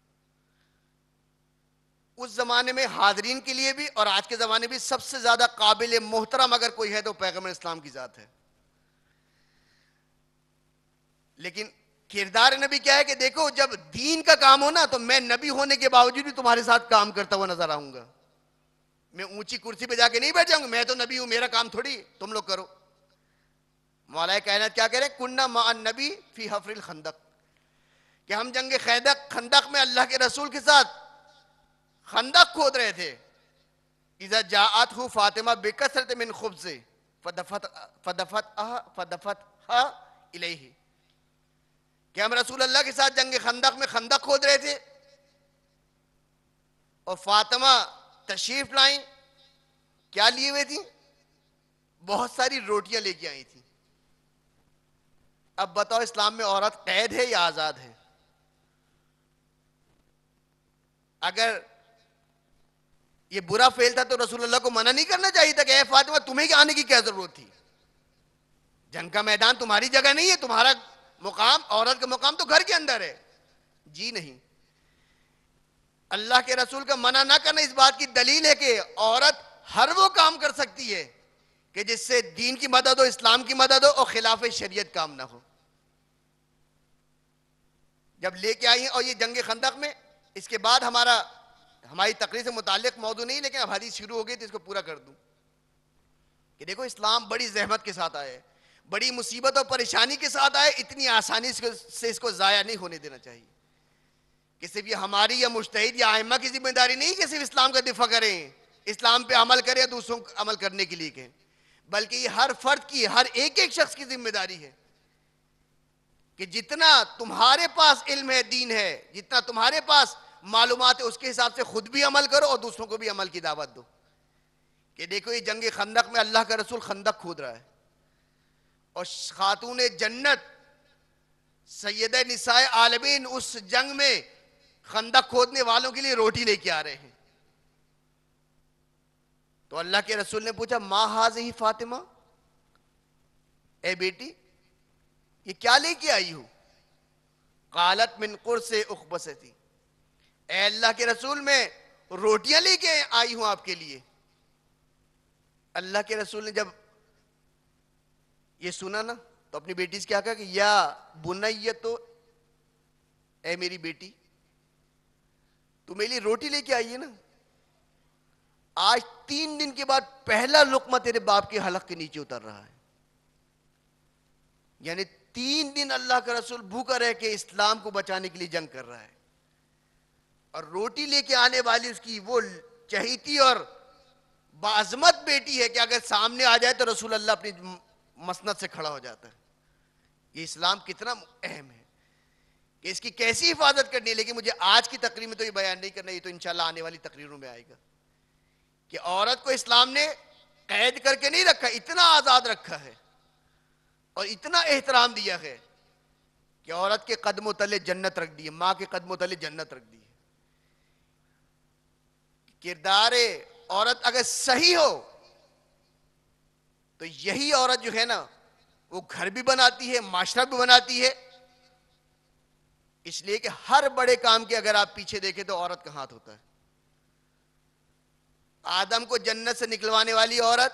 اس زمانے میں حاضرین کے لیے بھی اور آج کے زمانے بھی سب سے زیادہ قابل محترم اگر کوئی ہے تو پیغمبر اسلام کی ذات ہے. لیکن کردار نبی کیا ہے کہ دیکھو جب دین کا کام ہو نا تو میں نبی ہونے کے باوجود بھی تمہارے ساتھ کام کرتا ہوا نظر آؤں گا. میں اونچی کرسی پہ جا کے نہیں بیٹھ جاؤں گا، میں تو نبی ہوں، میرا کام تھوڑی تم لوگ کرو. مولا کائنات کیا کہہ رہے ہیں؟ کننا مع النبی فی حفر الخندق، کہ ہم جنگ خندق میں اللہ کے رسول کے ساتھ خندق کھود رہے تھے. اذا جاءتہ فاطمہ بکثرۃ من خبز فدفتھا الیہ، کہ ہم رسول اللہ کے ساتھ جنگ خندق میں خندق کھود رہے تھے اور فاطمہ تشریف لائیں. کیا لیے ہوئے تھیں؟ بہت ساری روٹیاں لے کے آئی تھیں. اب بتاؤ اسلام میں عورت قید ہے یا آزاد ہے؟ اگر یہ برا فعل تھا تو رسول اللہ کو منع نہیں کرنا چاہیے تھا کہ اے فاطمہ تمہیں کیا آنے کی کیا ضرورت تھی؟ جنگ کا میدان تمہاری جگہ نہیں ہے، تمہارا مقام، عورت کا مقام تو گھر کے اندر ہے. جی نہیں، اللہ کے رسول کا منع نہ کرنا اس بات کی دلیل ہے کہ عورت ہر وہ کام کر سکتی ہے کہ جس سے دین کی مدد ہو، اسلام کی مدد ہو اور خلاف شریعت کام نہ ہو. جب لے کے آئی ہیں، اور یہ جنگ خندق میں، اس کے بعد ہماری تقریر سے متعلق موضوع نہیں لیکن اب حدیث شروع ہو گئی تو اس کو پورا کر دوں کہ دیکھو اسلام بڑی زحمت کے ساتھ آئے، بڑی مصیبت اور پریشانی کے ساتھ آئے، اتنی آسانی سے اس کو ضائع نہیں ہونے دینا چاہیے. کہ صرف یہ ہماری یا مجتہد یا ائمہ کی ذمہ داری نہیں کہ صرف اسلام کا دفاع کریں، اسلام پہ عمل کریں، دوسروں کو عمل کرنے کے لیے کہیں، بلکہ یہ ہر فرد کی، ہر ایک شخص کی ذمہ داری ہے کہ جتنا تمہارے پاس علم ہے، دین ہے، جتنا تمہارے پاس معلومات ہے اس کے حساب سے خود بھی عمل کرو اور دوسروں کو بھی عمل کی دعوت دو. کہ دیکھو یہ جنگ خندق میں اللہ کا رسول خندق کھود رہا ہے اور خاتون جنت سیدہ نساء عالمین اس جنگ میں خندق کھودنے والوں کے لیے روٹی لے کے آ رہے ہیں. تو اللہ کے رسول نے پوچھا ما ہذہ فاطمہ، اے بیٹی یہ کیا لے کے آئی ہو؟ قالت من قرص اخبثتی، اے اللہ کے رسول میں روٹیاں لے کے آئی ہوں آپ کے لیے. اللہ کے رسول نے جب یہ سنا نا تو اپنی بیٹی سے کیا کہا کہ یا بنیتو، اے میری بیٹی تو میرے لیے روٹی لے کے آئی ہے نا، آج 3 دن کے بعد پہلا لقمہ تیرے باپ کے حلق کے نیچے اتر رہا ہے. یعنی 3 دن اللہ کا رسول بھوکا رہ کے اسلام کو بچانے کے لیے جنگ کر رہا ہے، اور روٹی لے کے آنے والی اس کی وہ چہیتی اور بعظمت بیٹی ہے کہ اگر سامنے آ جائے تو رسول اللہ اپنی مسند سے کھڑا ہو جاتا ہے. یہ اسلام کتنا اہم ہے کہ اس کی کیسی حفاظت کرنی ہے. لیکن مجھے آج کی تقریر میں تو یہ بیان نہیں کرنا، یہ تو انشاءاللہ آنے والی تقریروں میں آئے گا کہ عورت کو اسلام نے قید کر کے نہیں رکھا، اتنا آزاد رکھا ہے اور اتنا احترام دیا ہے کہ عورت کے قدموں تلے جنت رکھ دی ہے، ماں کے قدموں تلے جنت رکھ دی ہے. کردار عورت اگر صحیح ہو تو یہی عورت جو ہے نا وہ گھر بھی بناتی ہے، معاشرہ بھی بناتی ہے. اس لیے کہ ہر بڑے کام کے اگر آپ پیچھے دیکھیں تو عورت کا ہاتھ ہوتا ہے. آدم کو جنت سے نکلوانے والی عورت،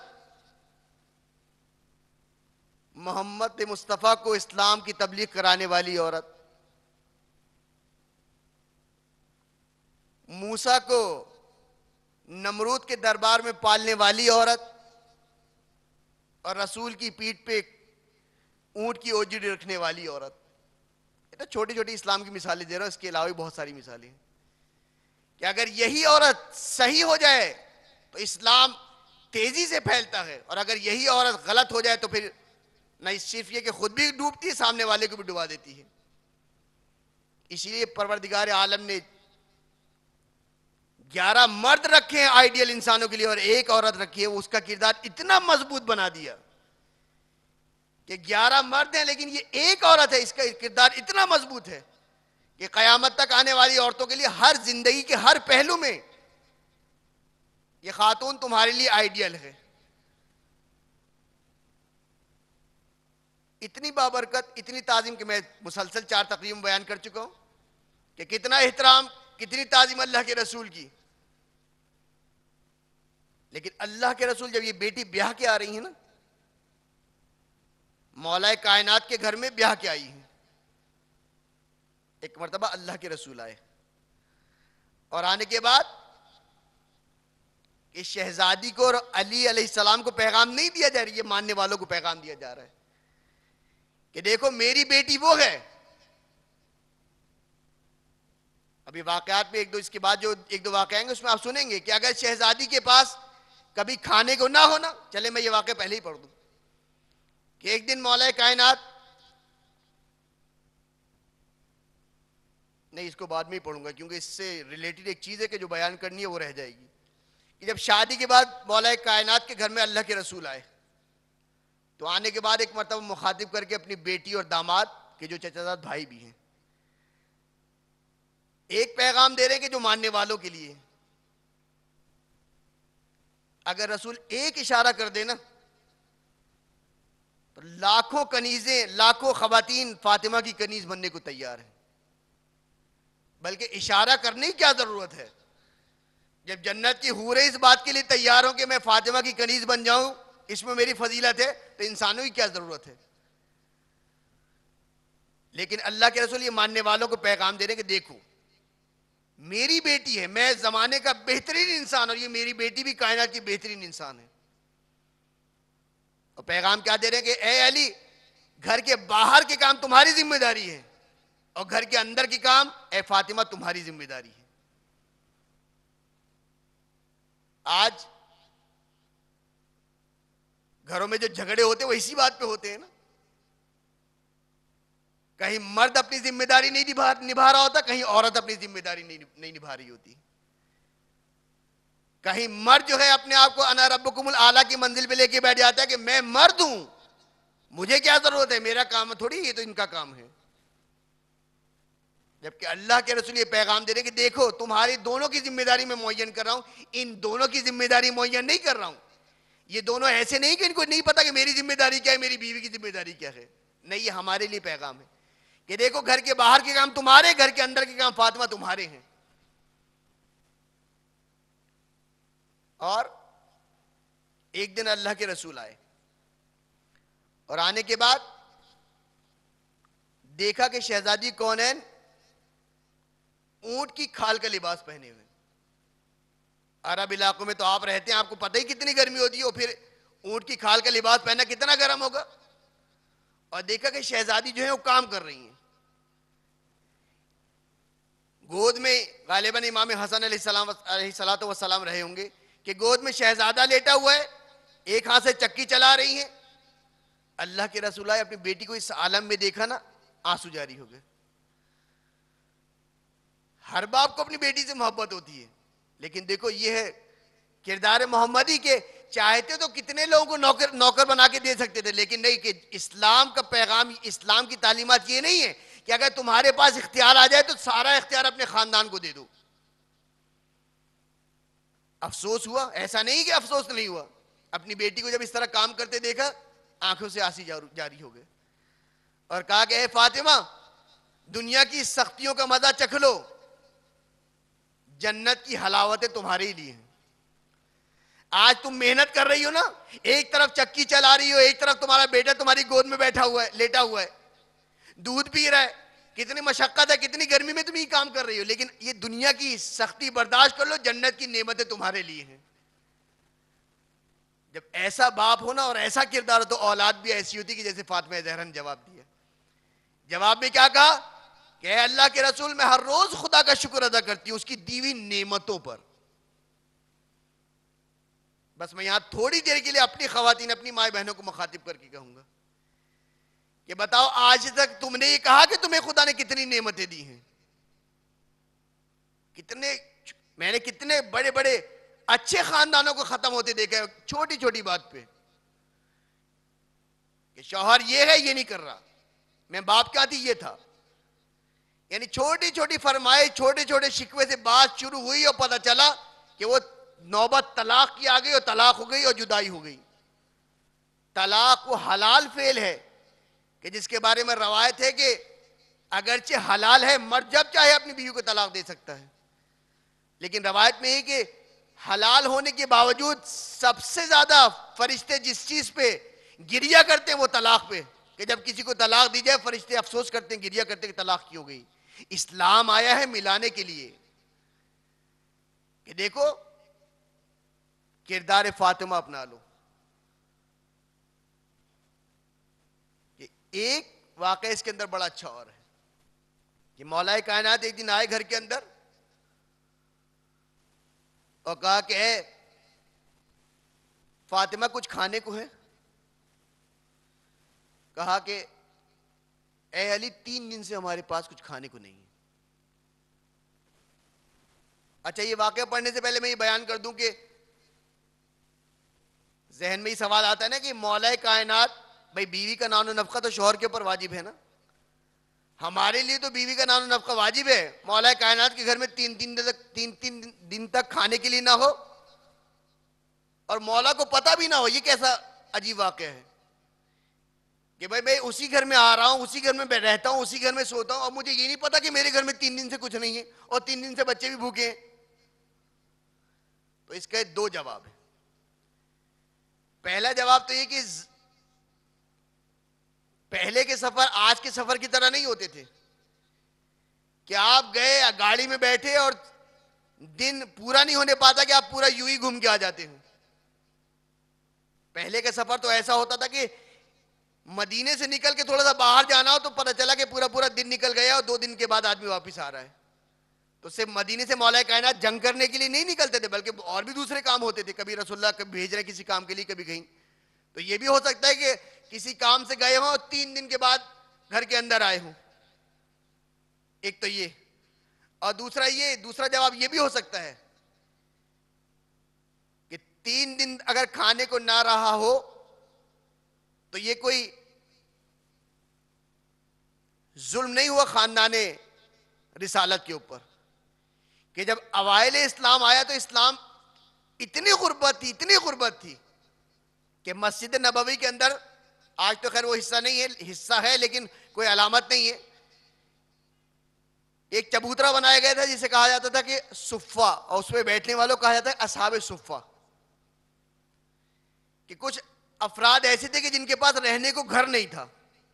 محمد مصطفیٰ کو اسلام کی تبلیغ کرانے والی عورت، موسیٰ کو نمرود کے دربار میں پالنے والی عورت، اور رسول کی پیٹھ پہ اونٹ کی اوجڑی رکھنے والی عورت. یہ تو چھوٹی چھوٹی اسلام کی مثالیں دے رہا ہوں، اس کے علاوہ بھی بہت ساری مثالیں ہیں کہ اگر یہی عورت صحیح ہو جائے تو اسلام تیزی سے پھیلتا ہے، اور اگر یہی عورت غلط ہو جائے تو پھر نہ صرف یہ کہ خود بھی ڈوبتی ہے، سامنے والے کو بھی ڈبا دیتی ہے. اسی لیے پروردگار عالم نے 11 مرد رکھے ہیں آئیڈیل انسانوں کے لیے اور 1 عورت رکھی ہے. اس کا کردار اتنا مضبوط بنا دیا کہ 11 مرد ہیں لیکن یہ 1 عورت ہے، اس کا کردار اتنا مضبوط ہے کہ قیامت تک آنے والی عورتوں کے لیے ہر زندگی کے ہر پہلو میں یہ خاتون تمہارے لیے آئیڈیل ہے. اتنی بابرکت، اتنی تعظیم کہ میں مسلسل 4 تقریب بیان کر چکا ہوں کہ کتنا احترام، کتنی تعظیم اللہ کے رسول کی. لیکن اللہ کے رسول جب یہ بیٹی بیاہ کے آ رہی ہیں نا، مولا کائنات کے گھر میں بیاہ کے آئی ہیں. ایک مرتبہ اللہ کے رسول آئے اور آنے کے بعد اس شہزادی کو اور علی علیہ السلام کو پیغام نہیں دیا جا رہا، یہ ماننے والوں کو پیغام دیا جا رہا ہے کہ دیکھو میری بیٹی وہ ہے. ابھی واقعات میں اس کے بعد جو 1-2 واقعے ہیں گے اس میں آپ سنیں گے کہ اگر شہزادی کے پاس کبھی کھانے کو نہ ہونا، چلے میں یہ واقعہ پہلے ہی پڑھ دوں کہ ایک دن مولا کائنات، نہیں اس کو بعد میں ہی پڑھوں گا کیونکہ اس سے ریلیٹڈ ایک چیز ہے کہ جو بیان کرنی ہے وہ رہ جائے گی. کہ جب شادی کے بعد مولا کائنات کے گھر میں اللہ کے رسول آئے تو آنے کے بعد ایک مرتبہ مخاطب کر کے اپنی بیٹی اور داماد کے جو چچا زاد بھائی بھی ہیں ایک پیغام دے رہے ہیں کہ جو ماننے والوں کے لیے، اگر رسول ایک اشارہ کر دے نا تو لاکھوں کنیزیں، لاکھوں خواتین فاطمہ کی کنیز بننے کو تیار ہیں. بلکہ اشارہ کرنے کی کیا ضرورت ہے، جب جنت کی حوریں اس بات کے لیے تیار ہوں کہ میں فاطمہ کی کنیز بن جاؤں، اس میں میری فضیلت ہے، تو انسانوں کی کیا ضرورت ہے. لیکن اللہ کے رسول یہ ماننے والوں کو پیغام دے رہے ہیں کہ دیکھو میری بیٹی ہے، میں زمانے کا بہترین انسان اور یہ میری بیٹی بھی کائنات کی بہترین انسان ہے. اور پیغام کیا دے رہے ہیں کہ اے علی، گھر کے باہر کے کام تمہاری ذمہ داری ہے اور گھر کے اندر کی کام اے فاطمہ تمہاری ذمہ داری ہے. آج گھروں میں جو جھگڑے ہوتے ہیں وہ اسی بات پہ ہوتے ہیں نا کہیں مرد اپنی ذمہ داری نہیں نبھا رہا ہوتا، کہیں عورت اپنی ذمہ داری نہیں نبھا رہی ہوتی. کہیں مرد جو ہے اپنے آپ کو انا ربکم الاعلیٰ کی منزل پہ لے کے بیٹھ جاتا ہے کہ میں مرد ہوں، مجھے کیا ضرورت ہے، میرا کام تھوڑی، یہ تو ان کا کام ہے. جبکہ اللہ کے رسول یہ پیغام دے رہے کہ دیکھو تمہاری دونوں کی ذمہ داری میں معین کر رہا ہوں، ان دونوں کی ذمہ داری معین نہیں کر رہا ہوں. یہ دونوں ایسے نہیں کہ ان کو نہیں پتا کہ میری ذمہ داری کیا ہے، میری بیوی کی ذمہ داری کیا ہے. نہیں، یہ ہمارے لیے پیغام ہے کہ دیکھو گھر کے باہر کے کام تمہارے، گھر کے اندر کے کام فاطمہ تمہارے ہیں. اور ایک دن اللہ کے رسول آئے اور آنے کے بعد دیکھا کہ شہزادی کونین اونٹ کی کھال کا لباس پہنے ہوئے. عرب علاقوں میں تو آپ رہتے ہیں، آپ کو پتہ ہی کتنی گرمی ہوتی ہے، اور پھر اونٹ کی کھال کا لباس پہننا کتنا گرم ہوگا. اور دیکھا کہ شہزادی جو ہے وہ کام کر رہی ہیں. گود میں غالباً امام حسن علیہ السلام رہے ہوں گے کہ گود میں شہزادہ لیٹا ہوا ہے، ایک ہاتھ سے چکی چلا رہی ہیں. اللہ کے رسول آئے، اپنی بیٹی کو اس عالم میں دیکھا نا، آنسو جاری ہو گئے. ہر باپ کو اپنی بیٹی سے محبت ہوتی ہے، لیکن دیکھو یہ ہے کردار محمدی کے، چاہتے تو کتنے لوگوں کو نوکر بنا کے دے سکتے تھے، لیکن نہیں، کہ اسلام کا پیغام، اسلام کی تعلیمات یہ نہیں ہے کہ اگر تمہارے پاس اختیار آ جائے تو سارا اختیار اپنے خاندان کو دے دو. افسوس ہوا، ایسا نہیں کہ افسوس نہیں ہوا. اپنی بیٹی کو جب اس طرح کام کرتے دیکھا، آنکھوں سے آنسو جاری ہو گئے اور کہا کہ اے فاطمہ، دنیا کی سختیوں کا مزہ چکھ لو، جنت کی حلاوتیں تمہارے لیے ہیں. آج تم محنت کر رہی ہو نا، ایک طرف چکی چلا رہی ہو، ایک طرف تمہارا بیٹا تمہاری گود میں بیٹھا ہوا ہے، لیٹا ہوا ہے، دودھ پی رہا ہے، کتنی مشقت ہے، کتنی گرمی میں تم یہ کام کر رہی ہو، لیکن یہ دنیا کی سختی برداشت کر لو، جنت کی نعمتیں تمہارے لیے ہیں. جب ایسا باپ ہونا اور ایسا کردار ہو تو اولاد بھی ایسی ہوتی کہ جیسے فاطمہ زہرا نے جواب دیا. جواب میں کیا کہا کہ اے اللہ کے رسول، میں ہر روز خدا کا شکر ادا کرتی ہوں اس کی دی ہوئی نعمتوں پر. بس میں یہاں تھوڑی دیر کے لیے اپنی خواتین، اپنی مائیں بہنوں کو مخاطب کر کے کہوں گا کہ بتاؤ آج تک تم نے یہ کہا کہ تمہیں خدا نے کتنی نعمتیں دی ہیں؟ میں نے کتنے بڑے بڑے اچھے خاندانوں کو ختم ہوتے دیکھا ہے چھوٹی چھوٹی بات پہ، کہ شوہر یہ ہے، یہ نہیں کر رہا، میں باپ کیا تھی، یہ تھا. یعنی چھوٹی چھوٹی فرمائے، چھوٹے چھوٹے شکوے سے بات شروع ہوئی اور پتہ چلا کہ وہ نوبت طلاق کی آ گئی اور طلاق ہو گئی اور جدائی ہو گئی. طلاق وہ حلال فعل ہے کہ جس کے بارے میں روایت ہے کہ اگرچہ حلال ہے، مرد جب چاہے اپنی بیوی کو طلاق دے سکتا ہے، لیکن روایت میں ہے کہ حلال ہونے کے باوجود سب سے زیادہ فرشتے جس چیز پہ گریہ کرتے ہیں وہ طلاق پہ، کہ جب کسی کو طلاق دی جائے فرشتے افسوس کرتے ہیں، گریہ کرتے ہیں کہ طلاق کی ہو گئی. اسلام آیا ہے ملانے کے لیے کہ دیکھو کردار فاطمہ اپنا لو. ایک واقعہ اس کے اندر بڑا اچھا اور ہے کہ مولا کائنات ایک دن آئے گھر کے اندر اور کہا کہ اے فاطمہ کچھ کھانے کو ہے؟ کہا کہ اے علی 3 دن سے ہمارے پاس کچھ کھانے کو نہیں ہے. اچھا، یہ واقعہ پڑھنے سے پہلے میں یہ بیان کر دوں کہ ذہن میں یہ سوال آتا ہے نا کہ مولا کائنات، بھئی بیوی کا نان و نفقہ تو شوہر کے اوپر واجب ہے نا. ہمارے لیے تو بیوی کا نان و نفقہ واجب ہے، مولا کائنات کے گھر میں 3 دن تک کھانے کے لیے نہ ہو اور مولا کو پتہ بھی نہ ہو، یہ کیسا عجیب واقعہ ہے کہ بھئی میں اسی گھر میں آ رہا ہوں، اسی گھر میں رہتا ہوں، اسی گھر میں سوتا ہوں، اور مجھے یہ نہیں پتا کہ میرے گھر میں 3 دن سے کچھ نہیں ہے اور 3 دن سے بچے بھی بھوکے ہیں. تو اس کے 2 جواب ہیں. پہلا جواب تو یہ کہ پہلے کے سفر آج کے سفر کی طرح نہیں ہوتے تھے کہ آپ گئے گاڑی میں بیٹھے اور دن پورا نہیں ہونے پاتا کہ آپ پورا یوں ہی گھوم کے آ جاتے ہیں. پہلے کا سفر تو ایسا ہوتا تھا کہ مدینے سے نکل کے تھوڑا سا باہر جانا ہو تو پتہ چلا کہ پورا دن نکل گیا اور 2 دن کے بعد آدمی واپس آ رہا ہے. تو صرف مدینے سے مولا کائنات جنگ کرنے کے لیے نہیں نکلتے تھے، بلکہ اور بھی دوسرے کام ہوتے تھے. کبھی رسول اللہ کبھی بھیج رہے کسی کام کے لیے، کبھی کہیں. تو یہ بھی ہو سکتا ہے کہ کسی کام سے گئے ہوں اور 3 دن کے بعد گھر کے اندر آئے ہوں. ایک تو یہ، اور دوسرا جواب یہ بھی ہو سکتا ہے کہ 3 دن اگر کھانے کو نہ رہا ہو تو یہ کوئی ظلم نہیں ہوا خاندان رسالت کے اوپر، کہ جب اوائل اسلام آیا تو اسلام اتنی غربت تھی کہ مسجد نبوی کے اندر، آج تو خیر وہ حصہ نہیں ہے، حصہ ہے لیکن کوئی علامت نہیں ہے، ایک چبوترا بنایا گیا تھا جسے کہا جاتا تھا کہ صفہ، اور اس پہ بیٹھنے والوں کہا جاتا ہے اصحاب صفہ، کہ کچھ افراد ایسے تھے کہ جن کے پاس رہنے کو گھر نہیں تھا۔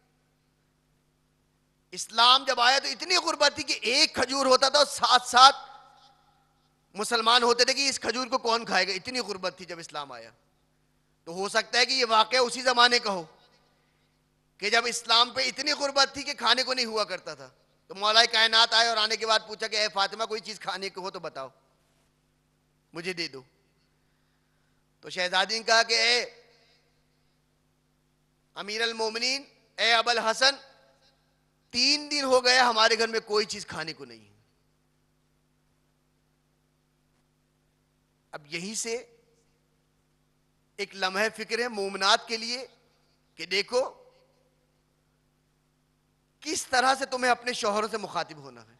اسلام جب آیا تو اتنی غربت تھی کہ ایک کھجور ہوتا تھا اور 7 مسلمان ہوتے تھے کہ اس کھجور کو کون کھائے گا، اتنی غربت تھی جب اسلام آیا۔ تو ہو سکتا ہے کہ یہ واقعہ اسی زمانے کا ہو کہ جب اسلام پہ اتنی غربت تھی کہ کھانے کو نہیں ہوا کرتا تھا، تو مولا کائنات آئے اور آنے کے بعد پوچھا کہ اے فاطمہ کوئی چیز کھانے کو ہو تو بتاؤ، مجھے دے دو۔ تو شہزادی نے کہا کہ اے امیر المومنین، اے ابو الحسن، 3 دن ہو گئے ہمارے گھر میں کوئی چیز کھانے کو نہیں ہے۔ اب یہیں سے ایک لمحہ فکر ہے مومنات کے لیے کہ دیکھو کس طرح سے تمہیں اپنے شوہروں سے مخاطب ہونا ہے۔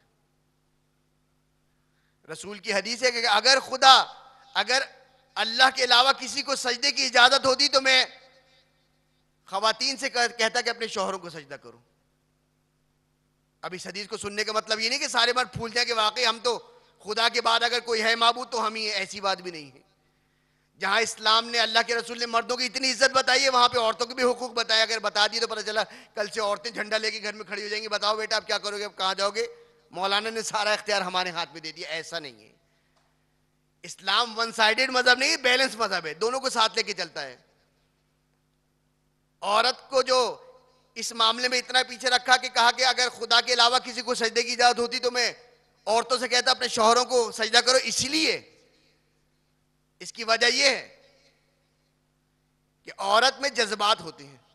رسول کی حدیث ہے کہ اگر اللہ کے علاوہ کسی کو سجدے کی اجازت ہوتی تو میں خواتین سے کہتا کہ اپنے شوہروں کو سجدہ کرو۔ اب اس حدیث کو سننے کا مطلب یہ نہیں کہ سارے مرد پھول جائیں کہ واقعی ہم تو خدا کے بعد اگر کوئی ہے معبود تو ہم ہی ہیں، ایسی بات بھی نہیں ہے۔ جہاں اسلام نے، اللہ کے رسول نے مردوں کی اتنی عزت بتائی ہے، وہاں پہ عورتوں کے بھی حقوق بتائے۔ اگر بتا دی تو پتہ چلا کل سے عورتیں جھنڈا لے کے گھر میں کھڑی ہو جائیں گی، بتاؤ بیٹا آپ کیا کرو گے، اب کہاں جاؤ گے، مولانا نے سارا اختیار ہمارے ہاتھ میں دے دیا۔ ایسا نہیں ہے، اسلام ون سائیڈڈ مذہب نہیں، بیلنس مذہب ہے، دونوں کو ساتھ لے کے چلتا ہے۔ عورت کو جو اس معاملے میں اتنا پیچھے رکھا کہ کہا کہ اگر خدا کے علاوہ کسی کو سجدے کی اجازت ہوتی تو میں عورتوں سے کہتا اپنے شوہروں کو سجدہ کرو، اسی لیے اس کی وجہ یہ ہے کہ عورت میں جذبات ہوتے ہیں،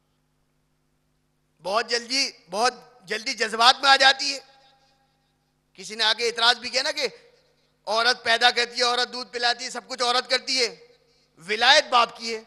بہت جلدی جذبات میں آ جاتی ہے۔ کسی نے آگے اعتراض بھی کیا نا کہ عورت پیدا کرتی ہے، عورت دودھ پلاتی ہے، سب کچھ عورت کرتی ہے، ولایت باپ کی ہے۔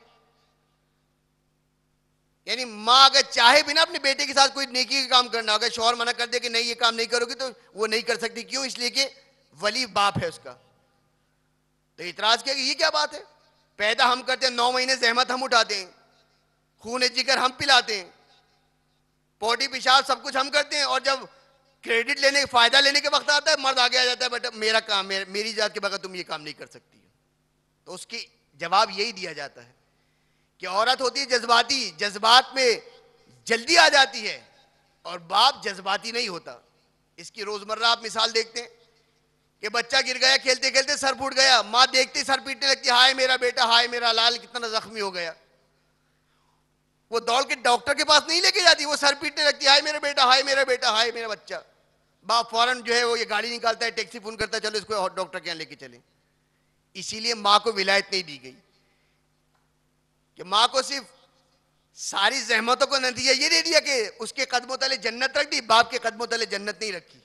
یعنی ماں اگر چاہے بھی نا اپنے بیٹے کے ساتھ کوئی نیکی کا کام کرنا، اگر شوہر منع کر دے کہ نہیں یہ کام نہیں کرو گی تو وہ نہیں کر سکتی، کیوں؟ اس لیے کہ ولی باپ ہے اس کا۔ تو اعتراض کیا کہ یہ کیا بات ہے، پیدا ہم کرتے ہیں، 9 مہینے زحمت ہم اٹھاتے ہیں، خون جگر ہم پلاتے ہیں، پوٹی پیشاب سب کچھ ہم کرتے ہیں، اور جب کریڈٹ لینے، فائدہ لینے کے وقت آتا ہے مرد آگے آ جاتا ہے بیٹا میرا کام، میری ذات کے بغیر تم یہ کام نہیں کر سکتی۔ تو اس کی جواب یہی دیا جاتا ہے کہ عورت ہوتی ہے جذباتی، جذبات میں جلدی آ جاتی ہے، اور باپ جذباتی نہیں ہوتا۔ اس کی روزمرہ آپ مثال دیکھتے ہیں کہ بچہ گر گیا کھیلتے کھیلتے، سر پھوٹ گیا، ماں دیکھتے سر پیٹنے لگتی، ہائے میرا بیٹا، ہائے میرا لال کتنا زخمی ہو گیا۔ وہ دوڑ کے ڈاکٹر کے پاس نہیں لے کے جاتی، وہ سر پیٹنے لگتی، ہائے میرا بیٹا، ہائے میرا بیٹا، ہائے میرا بچہ۔ باپ فوراً جو ہے وہ یہ گاڑی نکالتا ہے، ٹیکسی فون کرتا ہے، چلو اس کو ڈاکٹر کے یہاں لے کے چلیں۔ اسی لیے ماں کو ولایت نہیں دی گئی کہ ماں کو صرف ساری زحمتوں کو نتیجہ یہ دے دیا کہ اس کے قدموں تلے جنت رکھ دی، باپ کے قدموں تلے جنت نہیں رکھی۔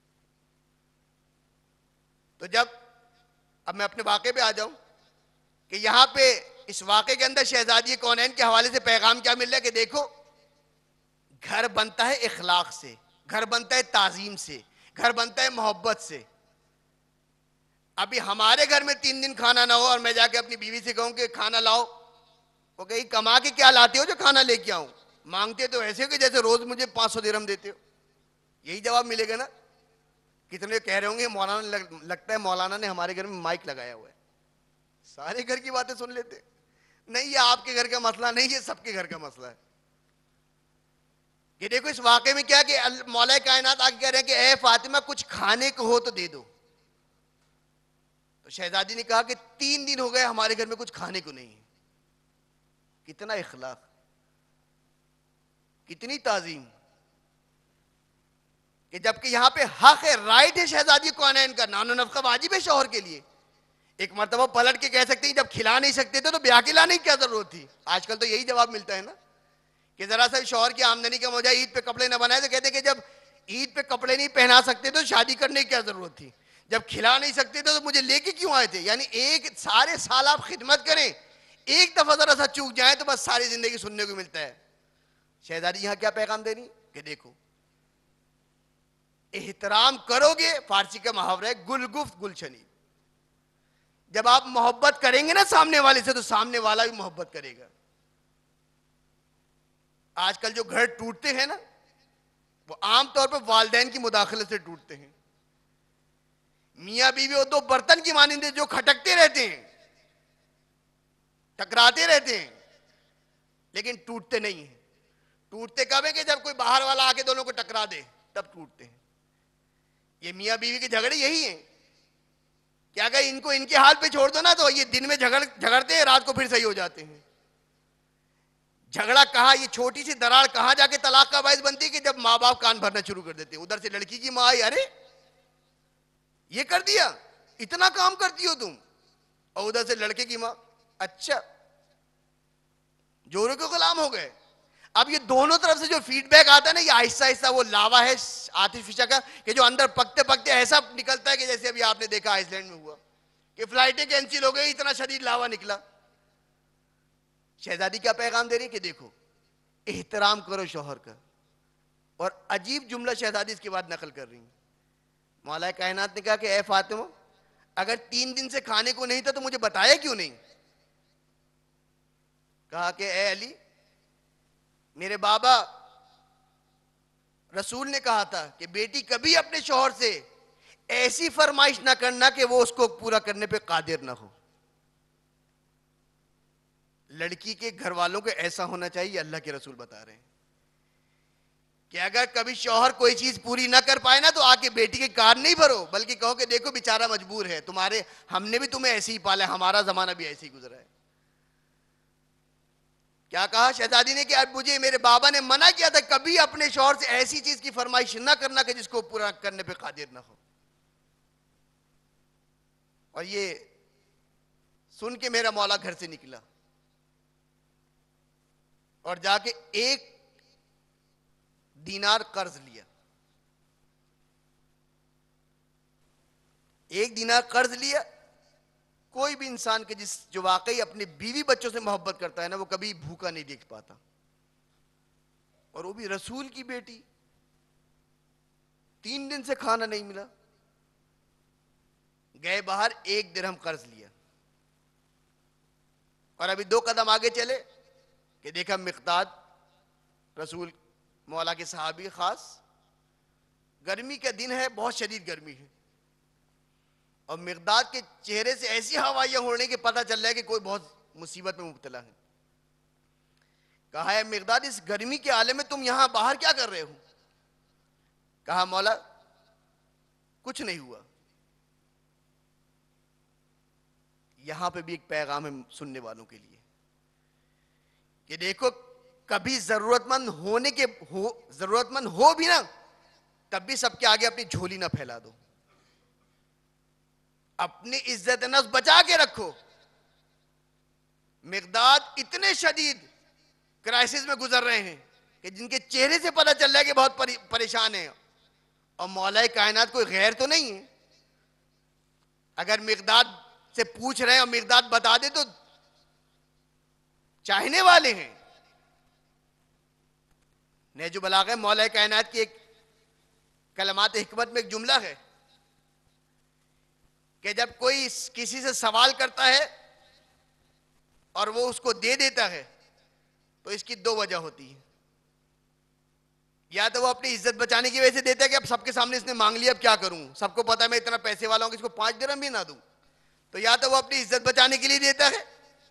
تو اب میں اپنے واقعے پہ آ جاؤں کہ یہاں پہ اس واقعے کے اندر شہزادی کونین کے حوالے سے پیغام کیا مل رہا ہے کہ دیکھو گھر بنتا ہے اخلاق سے، گھر بنتا ہے تعظیم سے، گھر بنتا ہے محبت سے۔ ابھی ہمارے گھر میں 3 دن کھانا نہ ہو اور میں جا کے اپنی بیوی سے کہوں کہ کھانا لاؤ، وہ کہیں کما کے کیا لاتے ہو جو کھانا لے کے آؤں، مانگتے تو ایسے ہو کہ جیسے روز مجھے 500 درہم دیتے ہو۔ یہی جواب ملے گا نا۔ کتنے کہہ رہے ہوں گے مولانا، لگتا ہے مولانا نے ہمارے گھر میں مائک لگایا ہوا ہے، سارے گھر کی باتیں سن لیتے۔ نہیں، یہ آپ کے گھر کا مسئلہ نہیں، یہ سب کے گھر کا مسئلہ ہے۔ کہ دیکھو اس واقعے میں کیا کہ مولا کائنات آگے کہہ رہے ہیں کہ اے فاطمہ کچھ کھانے کو ہو تو دے دو۔ تو شہزادی نے کہا کہ 3 دن ہو گئے ہمارے گھر میں کچھ کھانے کو نہیں ہے۔ کتنا اخلاق، کتنی تعظیم، کہ جبکہ یہاں پہ حق ہے، رائٹ ہے شہزادی کونین کا، نان و نفقہ واجب ہے شوہر کے لیے۔ ایک مرتبہ پلٹ کے کہہ سکتے ہیں جب کھلا نہیں سکتے تھے تو بیاہ کے لانے کی کیا ضرورت تھی۔ آج کل تو یہی جواب ملتا ہے نا کہ ذرا سا شوہر کی آمدنی کم ہو جائے، عید پہ کپڑے نہ بنائے تو کہتے ہیں کہ جب عید پہ کپڑے نہیں پہنا سکتے تو شادی کرنے کی کیا ضرورت تھی؟ جب کھلا نہیں سکتے تو مجھے لے کے کیوں آئے تھے؟ یعنی ایک سارے سال آپ خدمت کریں، ایک دفعہ ذرا سا چوک جائیں تو بس ساری زندگی سننے کو ملتا ہے۔ شہزادی یہاں کیا پیغام دے رہی کہ دیکھو احترام کرو گے، فارسی کا محاورہ ہے گل گفت گل شنید، جب آپ محبت کریں گے نا سامنے والے سے تو سامنے والا بھی محبت کرے گا۔ آج کل جو گھر ٹوٹتے ہیں نا وہ عام طور پہ والدین کی مداخلت سے ٹوٹتے ہیں۔ میاں بیوی وہ دو برتن کی مانند جو کھٹکتے رہتے ہیں، ٹکراتے رہتے ہیں، لیکن ٹوٹتے نہیں ہیں۔ ٹوٹتے کب ہے کہ جب کوئی باہر والا آ کے دونوں کو ٹکرا دے، تب ٹوٹتے ہیں۔ یہ میاں بیوی کے جھگڑے یہی ہیں کہ اگر ان کو ان کے حال پہ چھوڑ دو نا تو یہ دن میں جھگڑتے ہیں، رات کو پھر صحیح ہو جاتے ہیں۔ جھگڑا کہاں، یہ چھوٹی سی دراڑ کہاں جا کے طلاق کا باعث بنتی ہے کہ جب ماں باپ کان بھرنا شروع کر دیتے ہیں۔ ادھر سے لڑکی کی ماں آئی، ارے یہ کر دیا، اتنا کام کرتی ہو تم، اور ادھر سے لڑکے کی ماں، اچھا جوروں کے غلام ہو گئے۔ اب یہ دونوں طرف سے جو فیڈ بیک آتا ہے نا، یہ آہستہ آہستہ وہ لاوا ہے آرٹیفیشل کا کہ جو اندر پکتے پکتے ایسا نکلتا ہے کہ جیسے ابھی آپ نے دیکھا آئس لینڈ میں ہوا کہ فلائٹیں کینسل ہو گئی، اتنا شدید لاوا نکلا۔ شہزادی کیا پیغام دے رہی کہ دیکھو احترام کرو شوہر کا، اور عجیب جملہ شہزادی اس کے بعد نقل کر رہی ہیں۔ مولا کائنات نے کہا کہ اے فاطمہ اگر 3 دن سے کھانے کو نہیں تھا تو مجھے بتایا کیوں نہیں؟ کہا کہ اے علی، میرے بابا رسول نے کہا تھا کہ بیٹی کبھی اپنے شوہر سے ایسی فرمائش نہ کرنا کہ وہ اس کو پورا کرنے پہ قادر نہ ہو۔ لڑکی کے گھر والوں کو ایسا ہونا چاہیے، اللہ کے رسول بتا رہے ہیں کہ اگر کبھی شوہر کوئی چیز پوری نہ کر پائے نا تو آ کے بیٹی کے کار نہیں بھرو، بلکہ کہو کہ دیکھو بیچارہ مجبور ہے، ہم نے بھی تمہیں ایسے ہی پالا ہے، ہمارا زمانہ بھی ایسے ہی گزرا ہے۔ کیا کہا شہزادی نے کہ اب مجھے میرے بابا نے منع کیا تھا کبھی اپنے شوہر سے ایسی چیز کی فرمائش نہ کرنا کہ جس کو پورا کرنے پہ قادر نہ ہو۔ اور یہ سن کے میرا مولا گھر سے نکلا اور جا کے 1 دینار قرض لیا۔ 1 دینار قرض لیا۔ کوئی بھی انسان کے جو واقعی اپنے بیوی بچوں سے محبت کرتا ہے نا وہ کبھی بھوکا نہیں دیکھ پاتا، اور وہ بھی رسول کی بیٹی، 3 دن سے کھانا نہیں ملا، گئے باہر 1 درہم قرض لیا، اور ابھی 2 قدم آگے چلے کہ دیکھا مقداد رسول مولا کے صحابی خاص، گرمی کا دن ہے، بہت شدید گرمی ہے، اور مقداد کے چہرے سے ایسی ہوائیاں اڑنے کے پتہ چل رہا ہے کہ کوئی بہت مصیبت میں مبتلا ہے۔ کہا ہے مقداد اس گرمی کے عالم میں تم یہاں باہر کیا کر رہے ہو؟ کہا مولا کچھ نہیں ہوا۔ یہاں پہ بھی ایک پیغام ہے سننے والوں کے لیے کہ دیکھو کبھی ضرورت مند ہو بھی نا تب بھی سب کے آگے اپنی جھولی نہ پھیلا دو، اپنی عزت نفس بچا کے رکھو۔ مقداد اتنے شدید کرائسس میں گزر رہے ہیں کہ جن کے چہرے سے پتہ چل رہا ہے کہ بہت پریشان ہیں، اور مولا کائنات کوئی غیر تو نہیں ہے۔ اگر مقداد سے پوچھ رہے ہیں اور مقداد بتا دے تو چاہنے والے ہیں۔ نہج البلاغہ مولا کائنات کی ایک کلمات حکمت میں ایک جملہ ہے کہ جب کوئی کسی سے سوال کرتا ہے اور وہ اس کو دے دیتا ہے تو اس کی 2 وجہ ہوتی ہے، یا تو وہ اپنی عزت بچانے کی وجہ سے دیتا ہے کہ اب سب کے سامنے اس نے مانگ لیا اب کیا کروں، سب کو پتا ہے میں اتنا پیسے والا ہوں کہ اس کو 5 درہم بھی نہ دوں، تو یا تو وہ اپنی عزت بچانے کے لیے دیتا ہے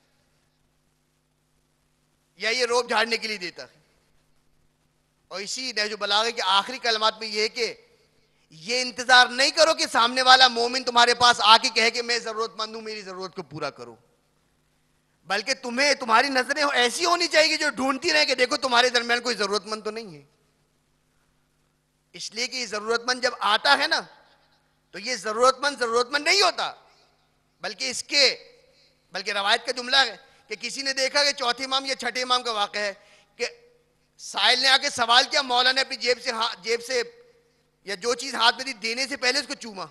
یا یہ روب جھاڑنے کے لیے دیتا ہے۔ اور اسی نہج البلاغہ کے آخری کلمات میں یہ ہے کہ یہ انتظار نہیں کرو کہ سامنے والا مومن تمہارے پاس آ کے کہے کہ میں ضرورت مند ہوں میری ضرورت کو پورا کرو، بلکہ تمہاری نظریں ایسی ہونی چاہیے کہ جو ڈھونڈتی رہے کہ دیکھو تمہارے درمیان کوئی ضرورت مند تو نہیں ہے۔ اس لیے کہ یہ ضرورت مند جب آتا ہے نا تو یہ ضرورت مند نہیں ہوتا، بلکہ روایت کا جملہ ہے کہ کسی نے دیکھا کہ 4تھے امام یا 6ٹھے امام کا واقعہ ہے کہ سائل نے آ کے سوال کیا، مولا نے اپنی جیب سے یا جو چیز ہاتھ میں دی دینے سے پہلے اس کو چوما.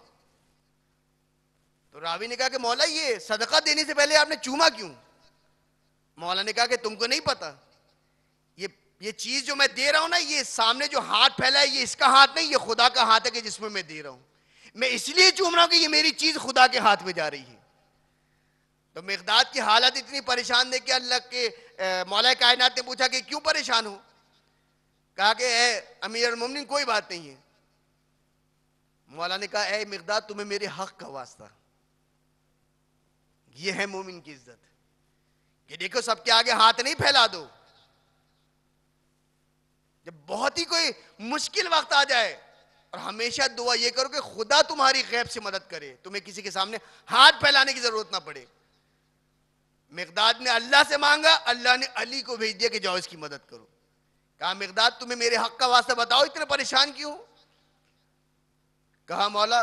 تو راوی نے کہا کہ مولا یہ صدقہ دینے سے پہلے آپ نے چوما کیوں؟ مولا نے کہا کہ تم کو نہیں پتا، یہ چیز جو میں دے رہا ہوں نا، یہ سامنے جو ہاتھ پھیلا ہے یہ اس کا ہاتھ نہیں، یہ خدا کا ہاتھ ہے کہ جس میں دے رہا ہوں. میں اس لیے چوم رہا ہوں کہ یہ میری چیز خدا کے ہاتھ میں جا رہی ہے. تو مقداد کی حالت اتنی پریشان دیکھ کے اللہ کے مولا کائنات نے پوچھا کہ کیوں پریشان ہو؟ کہا کہ اے امیر المومنین کوئی بات نہیں ہے. مولا نے کہا اے مقداد تمہیں میرے حق کا واسطہ، یہ ہے مومن کی عزت کہ دیکھو سب کے آگے ہاتھ نہیں پھیلا دو. جب بہت ہی کوئی مشکل وقت آ جائے، اور ہمیشہ دعا یہ کرو کہ خدا تمہاری غیب سے مدد کرے، تمہیں کسی کے سامنے ہاتھ پھیلانے کی ضرورت نہ پڑے. مقداد نے اللہ سے مانگا، اللہ نے علی کو بھیج دیا کہ جاؤ اس کی مدد کرو. کہا مقداد تمہیں میرے حق کا واسطہ بتاؤ اتنے پریشان کیوں؟ کہا مولا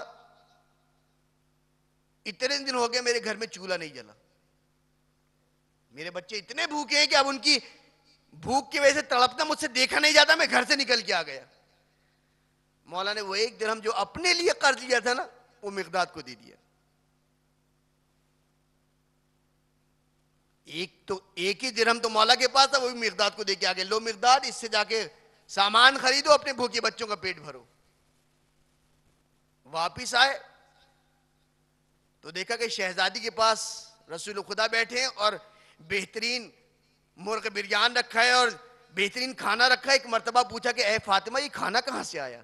اتنے دن ہو گئے میرے گھر میں چولہا نہیں جلا، میرے بچے اتنے بھوکے ہیں کہ اب ان کی بھوک کی وجہ سے تڑپنا مجھ سے دیکھا نہیں جاتا، میں گھر سے نکل کے آ گیا. مولا نے وہ 1 درہم جو اپنے لیے قرض لیا تھا نا وہ مقداد کو دے دیا. ایک ہی درہم تو مولا کے پاس تھا، وہ بھی مقداد کو دے کے آ گئے، لو مقداد اس سے جا کے سامان خریدو، اپنے بھوکے بچوں کا پیٹ بھرو. واپس آئے تو دیکھا کہ شہزادی کے پاس رسول خدا بیٹھے ہیں اور بہترین مرغ بریان رکھا ہے اور بہترین کھانا رکھا ہے. ایک مرتبہ پوچھا کہ اے فاطمہ یہ کھانا کہاں سے آیا؟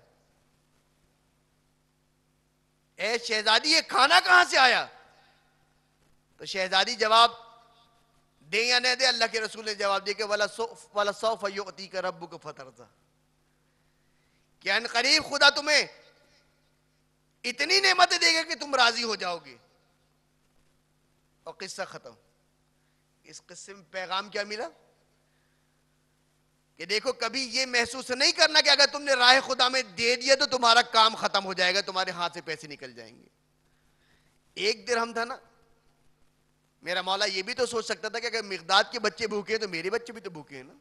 اے شہزادی یہ کھانا کہاں سے آیا؟ تو شہزادی جواب دے یا نہ دے، اللہ کے رسول نے جواب دیا کہ وَلَسَوْفَ يُعْطِيكَ رَبُّكَ فَتَرْضَىٰ، کہ ان قریب خدا تمہیں اتنی نعمتیں دے گا کہ تم راضی ہو جاؤ گے. اور قصہ ختم. اس قصے میں پیغام کیا ملا؟ کہ دیکھو کبھی یہ محسوس نہیں کرنا کہ اگر تم نے راہ خدا میں دے دیا تو تمہارا کام ختم ہو جائے گا، تمہارے ہاتھ سے پیسے نکل جائیں گے. 1 درہم تھا نا، میرا مولا یہ بھی تو سوچ سکتا تھا کہ اگر مقداد کے بچے بھوکے ہیں تو میرے بچے بھی تو بھوکے ہیں نا.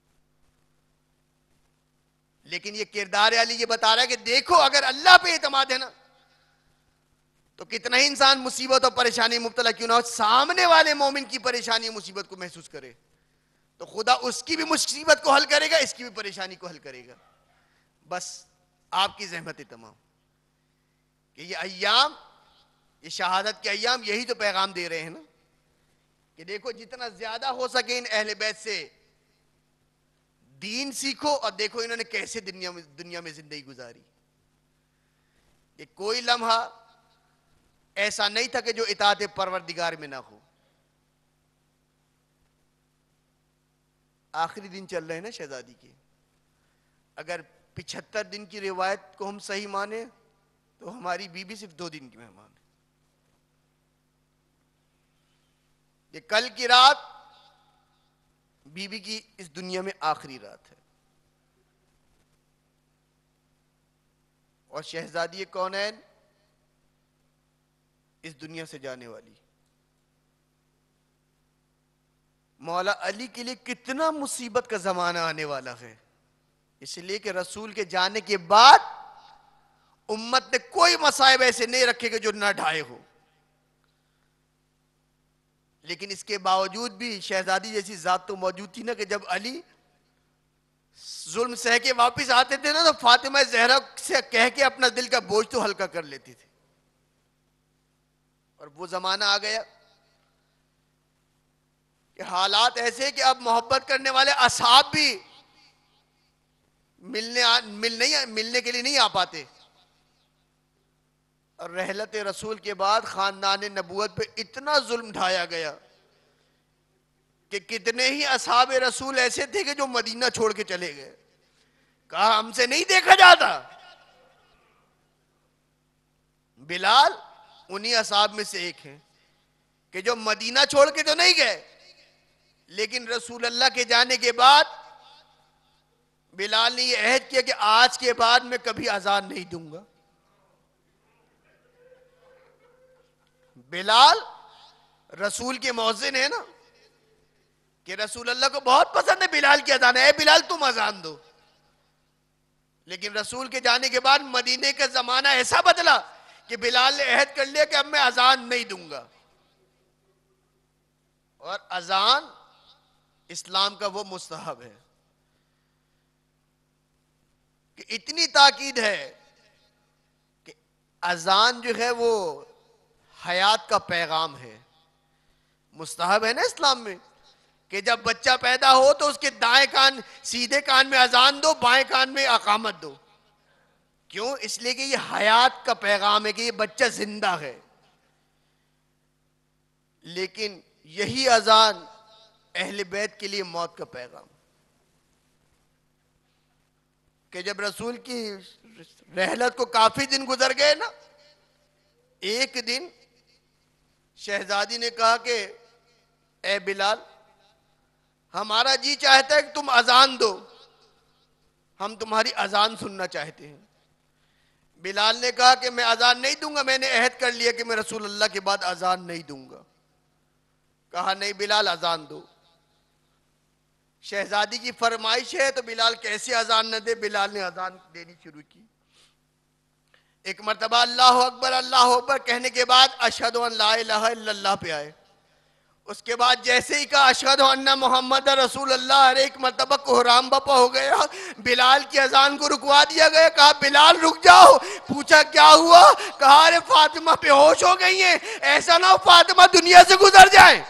لیکن یہ کردار علی یہ بتا رہا ہے کہ دیکھو اگر اللہ پہ اعتماد ہے نا تو کتنا ہی انسان مصیبت اور پریشانی مبتلا کیوں نہ ہو، سامنے والے مومن کی پریشانی مصیبت کو محسوس کرے تو خدا اس کی بھی مصیبت کو حل کرے گا، اس کی بھی پریشانی کو حل کرے گا. بس آپ کی زحمتیں تمام. کہ یہ ایام، یہ شہادت کے ایام یہی تو پیغام دے رہے ہیں نا کہ دیکھو جتنا زیادہ ہو سکے ان اہل بیت سے دین سیکھو، اور دیکھو انہوں نے کیسے دنیا میں زندگی گزاری. کہ کوئی لمحہ ایسا نہیں تھا کہ جو اطاعت پروردگار میں نہ ہو. آخری دن چل رہے ہیں نا شہزادی کے. اگر 75 دن کی روایت کو ہم صحیح مانیں تو ہماری بیوی صرف 2 دن کی مہمان ہے. یہ کل کی رات بیوی کی اس دنیا میں آخری رات ہے. اور شہزادی کونین اس دنیا سے جانے والی. مولا علی کے لیے کتنا مصیبت کا زمانہ آنے والا ہے، اس لیے کہ رسول کے جانے کے بعد امت نے کوئی مصائب ایسے نہیں رکھے کہ جو نہ ڈھائے ہو. لیکن اس کے باوجود بھی شہزادی جیسی ذات تو موجود تھی نا کہ جب علی ظلم سہ کے واپس آتے تھے نا تو فاطمہ زہرا سے کہہ کے اپنا دل کا بوجھ تو ہلکا کر لیتی تھی. اور وہ زمانہ آ گیا کہ حالات ایسے کہ اب محبت کرنے والے اصحاب بھی ملنے کے لیے نہیں آ پاتے. اور رحلت رسول کے بعد خاندان نبوت پہ اتنا ظلم ڈھایا گیا کہ کتنے ہی اصحاب رسول ایسے تھے کہ جو مدینہ چھوڑ کے چلے گئے. کہا ہم سے نہیں دیکھا جاتا. بلال انہی اصحاب میں سے ایک ہیں کہ جو مدینہ چھوڑ کے تو نہیں گئے، لیکن رسول اللہ کے جانے کے بعد بلال نے یہ عہد کیا کہ آج کے بعد میں کبھی اذان نہیں دوں گا. بلال رسول کے مؤذن ہے نا کہ رسول اللہ کو بہت پسند ہے بلال کی اذان. اے بلال تم اذان دو. لیکن رسول کے جانے کے بعد مدینے کا زمانہ ایسا بدلا کہ بلال نے عہد کر لیا کہ اب میں اذان نہیں دوں گا. اور اذان اسلام کا وہ مستحب ہے کہ اتنی تاکید ہے کہ اذان جو ہے وہ حیات کا پیغام ہے. مستحب ہے نا اسلام میں کہ جب بچہ پیدا ہو تو اس کے دائیں کان سیدھے کان میں اذان دو، بائیں کان میں اقامت دو. کیوں؟ اس لیے کہ یہ حیات کا پیغام ہے کہ یہ بچہ زندہ ہے. لیکن یہی اذان اہل بیت کے لیے موت کا پیغام کہ جب رسول کی رحلت کو کافی دن گزر گئے نا، ایک دن شہزادی نے کہا کہ اے بلال، ہمارا جی چاہتا ہے کہ تم اذان دو، ہم تمہاری اذان سننا چاہتے ہیں. بلال نے کہا کہ میں اذان نہیں دوں گا، میں نے عہد کر لیا کہ میں رسول اللہ کے بعد اذان نہیں دوں گا. کہا نہیں بلال اذان دو. شہزادی کی فرمائش ہے تو بلال کیسے اذان نہ دے؟ بلال نے اذان دینی شروع کی. ایک مرتبہ اللہ اکبر کہنے کے بعد اشہد ان لا الہ الا اللہ پہ آئے. اس کے بعد جیسے ہی کہا اشہد ان محمد رسول اللہ، ہر ایک مرتبہ کوہرام بپا ہو گیا. بلال کی اذان کو رکوا دیا گیا. کہا بلال رک جاؤ. پوچھا کیا ہوا؟ کہا ارے فاطمہ بے ہوش ہو گئی ہیں، ایسا نہ ہو فاطمہ دنیا سے گزر جائیں.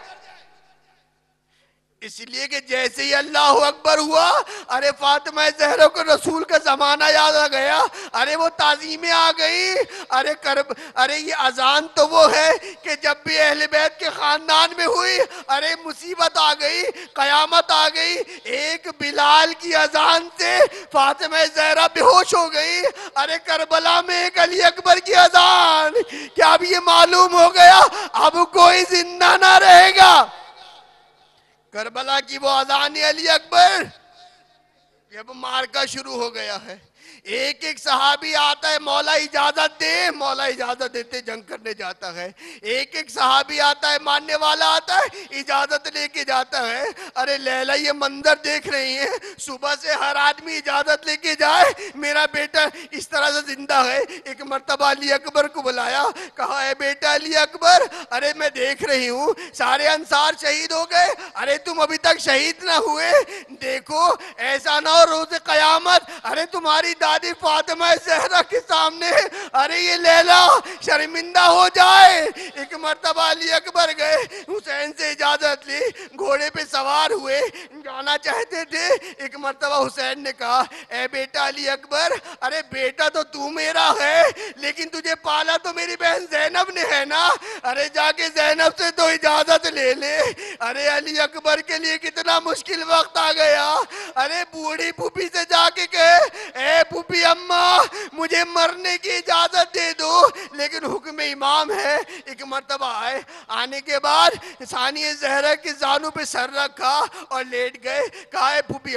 اس لیے کہ جیسے ہی اللہ اکبر ہوا، ارے فاطمہ زہرا کو رسول کا زمانہ یاد آ گیا. ارے وہ تعظیمیں آ گئی. ارے یہ اذان تو وہ ہے کہ جب بھی اہل بیت کے خاندان میں ہوئی، ارے مصیبت آ گئی، قیامت آ گئی. ایک بلال کی اذان سے فاطمہ زہرا بے ہوش ہو گئی. ارے کربلا میں ایک علی اکبر کی اذان، کیا اب یہ معلوم ہو گیا اب کوئی زندہ نہ رہے گا. کربلا کی وہ اذان علی اکبر، جب مارکا شروع ہو گیا ہے. ایک ایک صحابی آتا ہے، مولا اجازت دے، مولا اجازت دیتے جنگ کرنے جاتا ہے. ایک ایک صحابی آتا ہے، ماننے والا آتا ہے، اجازت لے کے جاتا ہے. ارے لیلا یہ منظر دیکھ رہی ہیں، صبح سے ہر آدمی اجازت لے کے جائے، میرا بیٹا اس طرح سے زندہ ہے. ایک مرتبہ علی اکبر کو بلایا، کہا اے بیٹا علی اکبر، ارے میں دیکھ رہی ہوں سارے انصار شہید ہو گئے، ارے تم ابھی تک شہید نہ ہوئے. دیکھو ایسا نہ ہو روز قیامت ارے تمہاری دادی فاطمہ زہرا کے سامنے ارے یہ لیلا شرمندہ ہو جائے. ایک مرتبہ علی اکبر گئے، حسین سے اجازت لی، گھوڑے پہ سوار ہوئے، جانا چاہتے تھے. ایک مرتبہ حسین نے کہا اے بیٹا علی اکبر، ارے بیٹا تو میرا ہے لیکن تجھے پالا تو میری بہن زینب نے ہے نا، ارے جا کے زینب سے تو اجازت لے لے. ارے علی اکبر کے لیے کتنا مشکل وقت آ گیا. ارے بوڑھی پھوپھی سے جا کے کہے اے پھوپھی اماں مجھے مرنے کی اجازت دے دو، لیکن حکم امام ہے. ایک مرتبہ آئے، آنے کے بعد ثانی زہرا کی زانوں پہ سر رکھا اور لیٹ گئے. کہا اے پھوپھی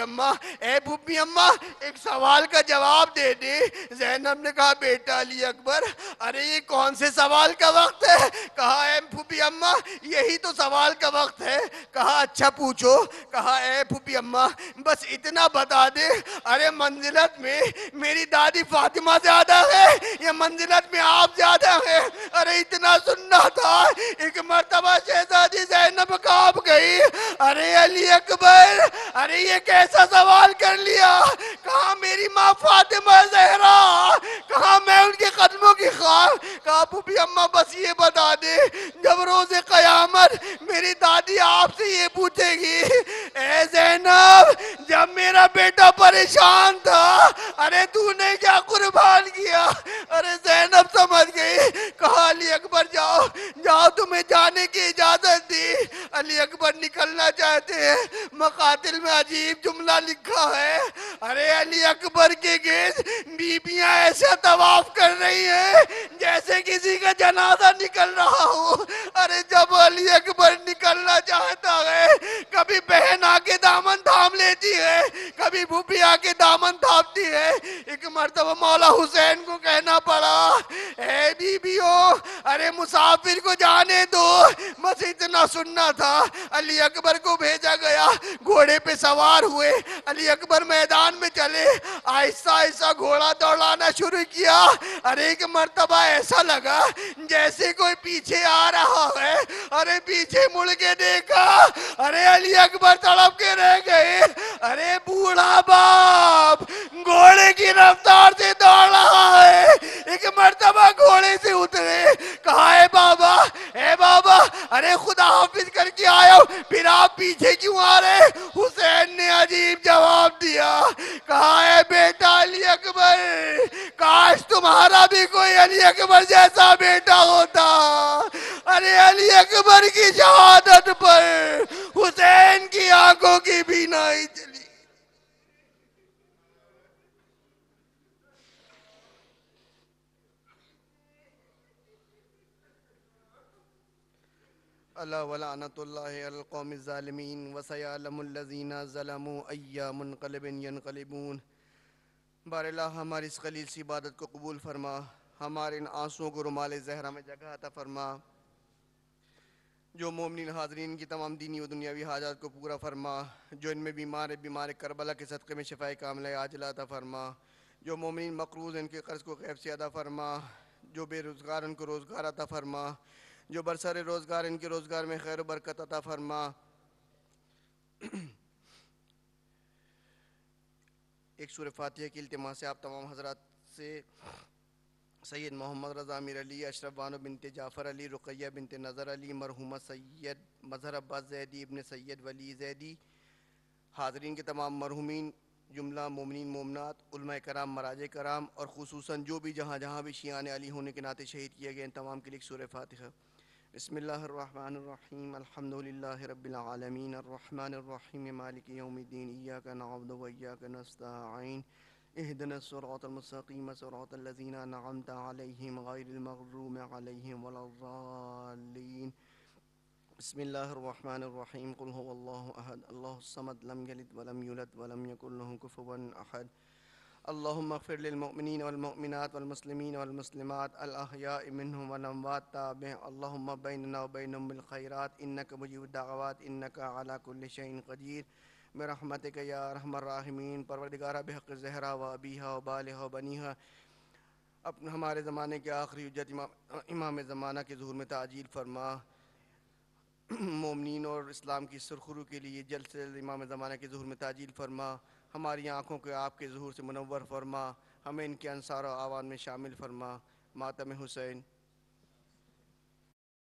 اماں ایک سوال کا جواب دے دے. زینب نے کہا بیٹا علی اکبر، ارے یہ کون سے سوال کا وقت ہے؟ کہا اے پھوپھی اماں یہی تو سوال کا وقت ہے. کہا اچھا پوچھو. کہا اے پھوپھی اماں بس اتنا بتا دے، ارے منزلت میں میری دادی فاطمہ زیادہ ہے یا منزلت میں آپ زیادہ ہے؟ ارے اتنا سننا تھا. ایک مرتبہ شہزادی زینب کانپ گئی. ارے علی اکبر، ارے یہ کیسا سوال کر لیا؟ کہاں میری ماں فاطمہ زہرا، کہاں میں ان کے قدموں کی خواہ. کہا پھوپھی اماں بس یہ بتا دے، جب روز قیامت میری دادی آپ سے یہ پوچھے گی اے زینب جب میرا بیٹا پریشان تھا ارے تو نے کیا قربان کیا؟ ارے زینب سمجھ گئی. کہا علی اکبر جاؤ تمہیں جانے کی اجازت دی. علی اکبر نکلنا چاہتے ہیں، مقاتل میں عجیب جملہ لکھا ہے، ارے علی اکبر کے گرد بیبیاں ایسا طواف کر رہی ہیں جیسے کسی کا جنازہ نکل رہا ہو. ارے جب علی اکبر نکلنا چاہتا ہے، کبھی بہن آ کے دامن تھام لیتی ہے، کبھی پھوپھی آ کے دامن تھامتی ہے. ایک مرتبہ مولا حسین کو کہنا پڑا اے بیویوں، ارے مسافر کو جانے دو، بس اتنا سننا تھا۔ علی اکبر کو بھیجا گیا، گھوڑے پہ سوار ہوئے، علی اکبر میدان میں چلے، آہستہ آہستہ گھوڑا دوڑانا شروع کیا۔ ارے ایک مرتبہ ایسا لگا جیسے کوئی پیچھے آ رہا ہے، ارے پیچھے مڑ کے دیکھا، ارے علی اکبر تڑپ کے رہ گئے۔ ارے بوڑھا باپ گھوڑے کی رفتار سے دوڑ رہا ہے، ایک مرتبہ گھوڑے سے اترے، کہا اے بابا ارے خدا حافظ کر کے آیا ہوں، پھر آپ پیچھے کیوں آ رہے؟ حسین نے عجیب جواب دیا، کہا اے بیٹا علی اکبر، کاش تمہارا بھی کوئی علی اکبر جیسا بیٹا ہوتا۔ ارے علی اکبر کی شہادت پر حسین کی آنکھوں کی بینائی چلی۔ اللہ ولعنت اللہ علی القوم الظالمین وسیعلم الذین ظلموا ای منقلب ینقلبون۔ بار اللہ ہماری اس قلیل سی عبادت کو قبول فرما، ہمارے ان آنسوؤں کو رومال زہرہ میں جگہ عطا فرما، جو مومنین حاضرین کی تمام دینی و دنیاوی حاجات کو پورا فرما، جو ان میں بیمار کربلا کے صدقے میں شفائے کاملہ عاجلہ عطا فرما، جو مومنین مقروض ان کے قرض کو غیب سے ادا فرما، جو بے روزگار ان کو روزگار عطا فرما، جو برسر روزگار ان کے روزگار میں خیر و برکت عطا فرما۔ ایک سورہ فاتحہ کی التماس سے آپ تمام حضرات سے سید محمد رضا امیر علی، اشرف بانو بنت جعفر علی، رقیہ بنت نظر علی، مرحومہ سید مظہر عباس زیدی ابن سید ولی زیدی، حاضرین کے تمام مرحومین، جملہ مومنین مومنات، علماء کرام، مراجع کرام، اور خصوصاً جو بھی جہاں بھی شیعان علی ہونے کے ناطے شہید کیے گئے ان تمام کے لیے سورہ فاتحہ۔ بسم اللہ الرحمن الرحیم، الحمدللہ رب العالمین، الرحمن الرحیم، مالک یوم الدین، ایاک نعبد و ایاک نستعین، اہدنا الصراط المستقیم صراط الذین انعمت علیہم غیر المغضوب علیہم ولا الضالین۔ بسم اللہ الرحمن الرحیم، قل هو اللہ احد اللہ الصمد لم یلد ولم یولد ولم یکن له کفوا احد۔ اللہم اغفر للمؤمنین والمؤمنات والمسلمین والمسلمات الاحیاء منہم والاموات تابع اللہم بیننا وبینہم بالخیرات انک مجیب الدعوات انک علی کل شیء قدیر برحمتک یا ارحم الراحمین۔ پروردگارہ بحق زہرا و ابیہا و بالہا و بنیہا، اپنے ہمارے زمانے کے آخری حجت امام زمانہ کے ظہور میں تعجیل فرما، مومنین اور اسلام کی سرخرو کے لیے جلد سے جلد امام زمانہ کے ظہور میں تعجیل فرما، ہماری آنکھوں کو آپ کے ظہور سے منور فرما، ہمیں ان کے انصار و اعوان میں شامل فرما۔ ماتم حسین۔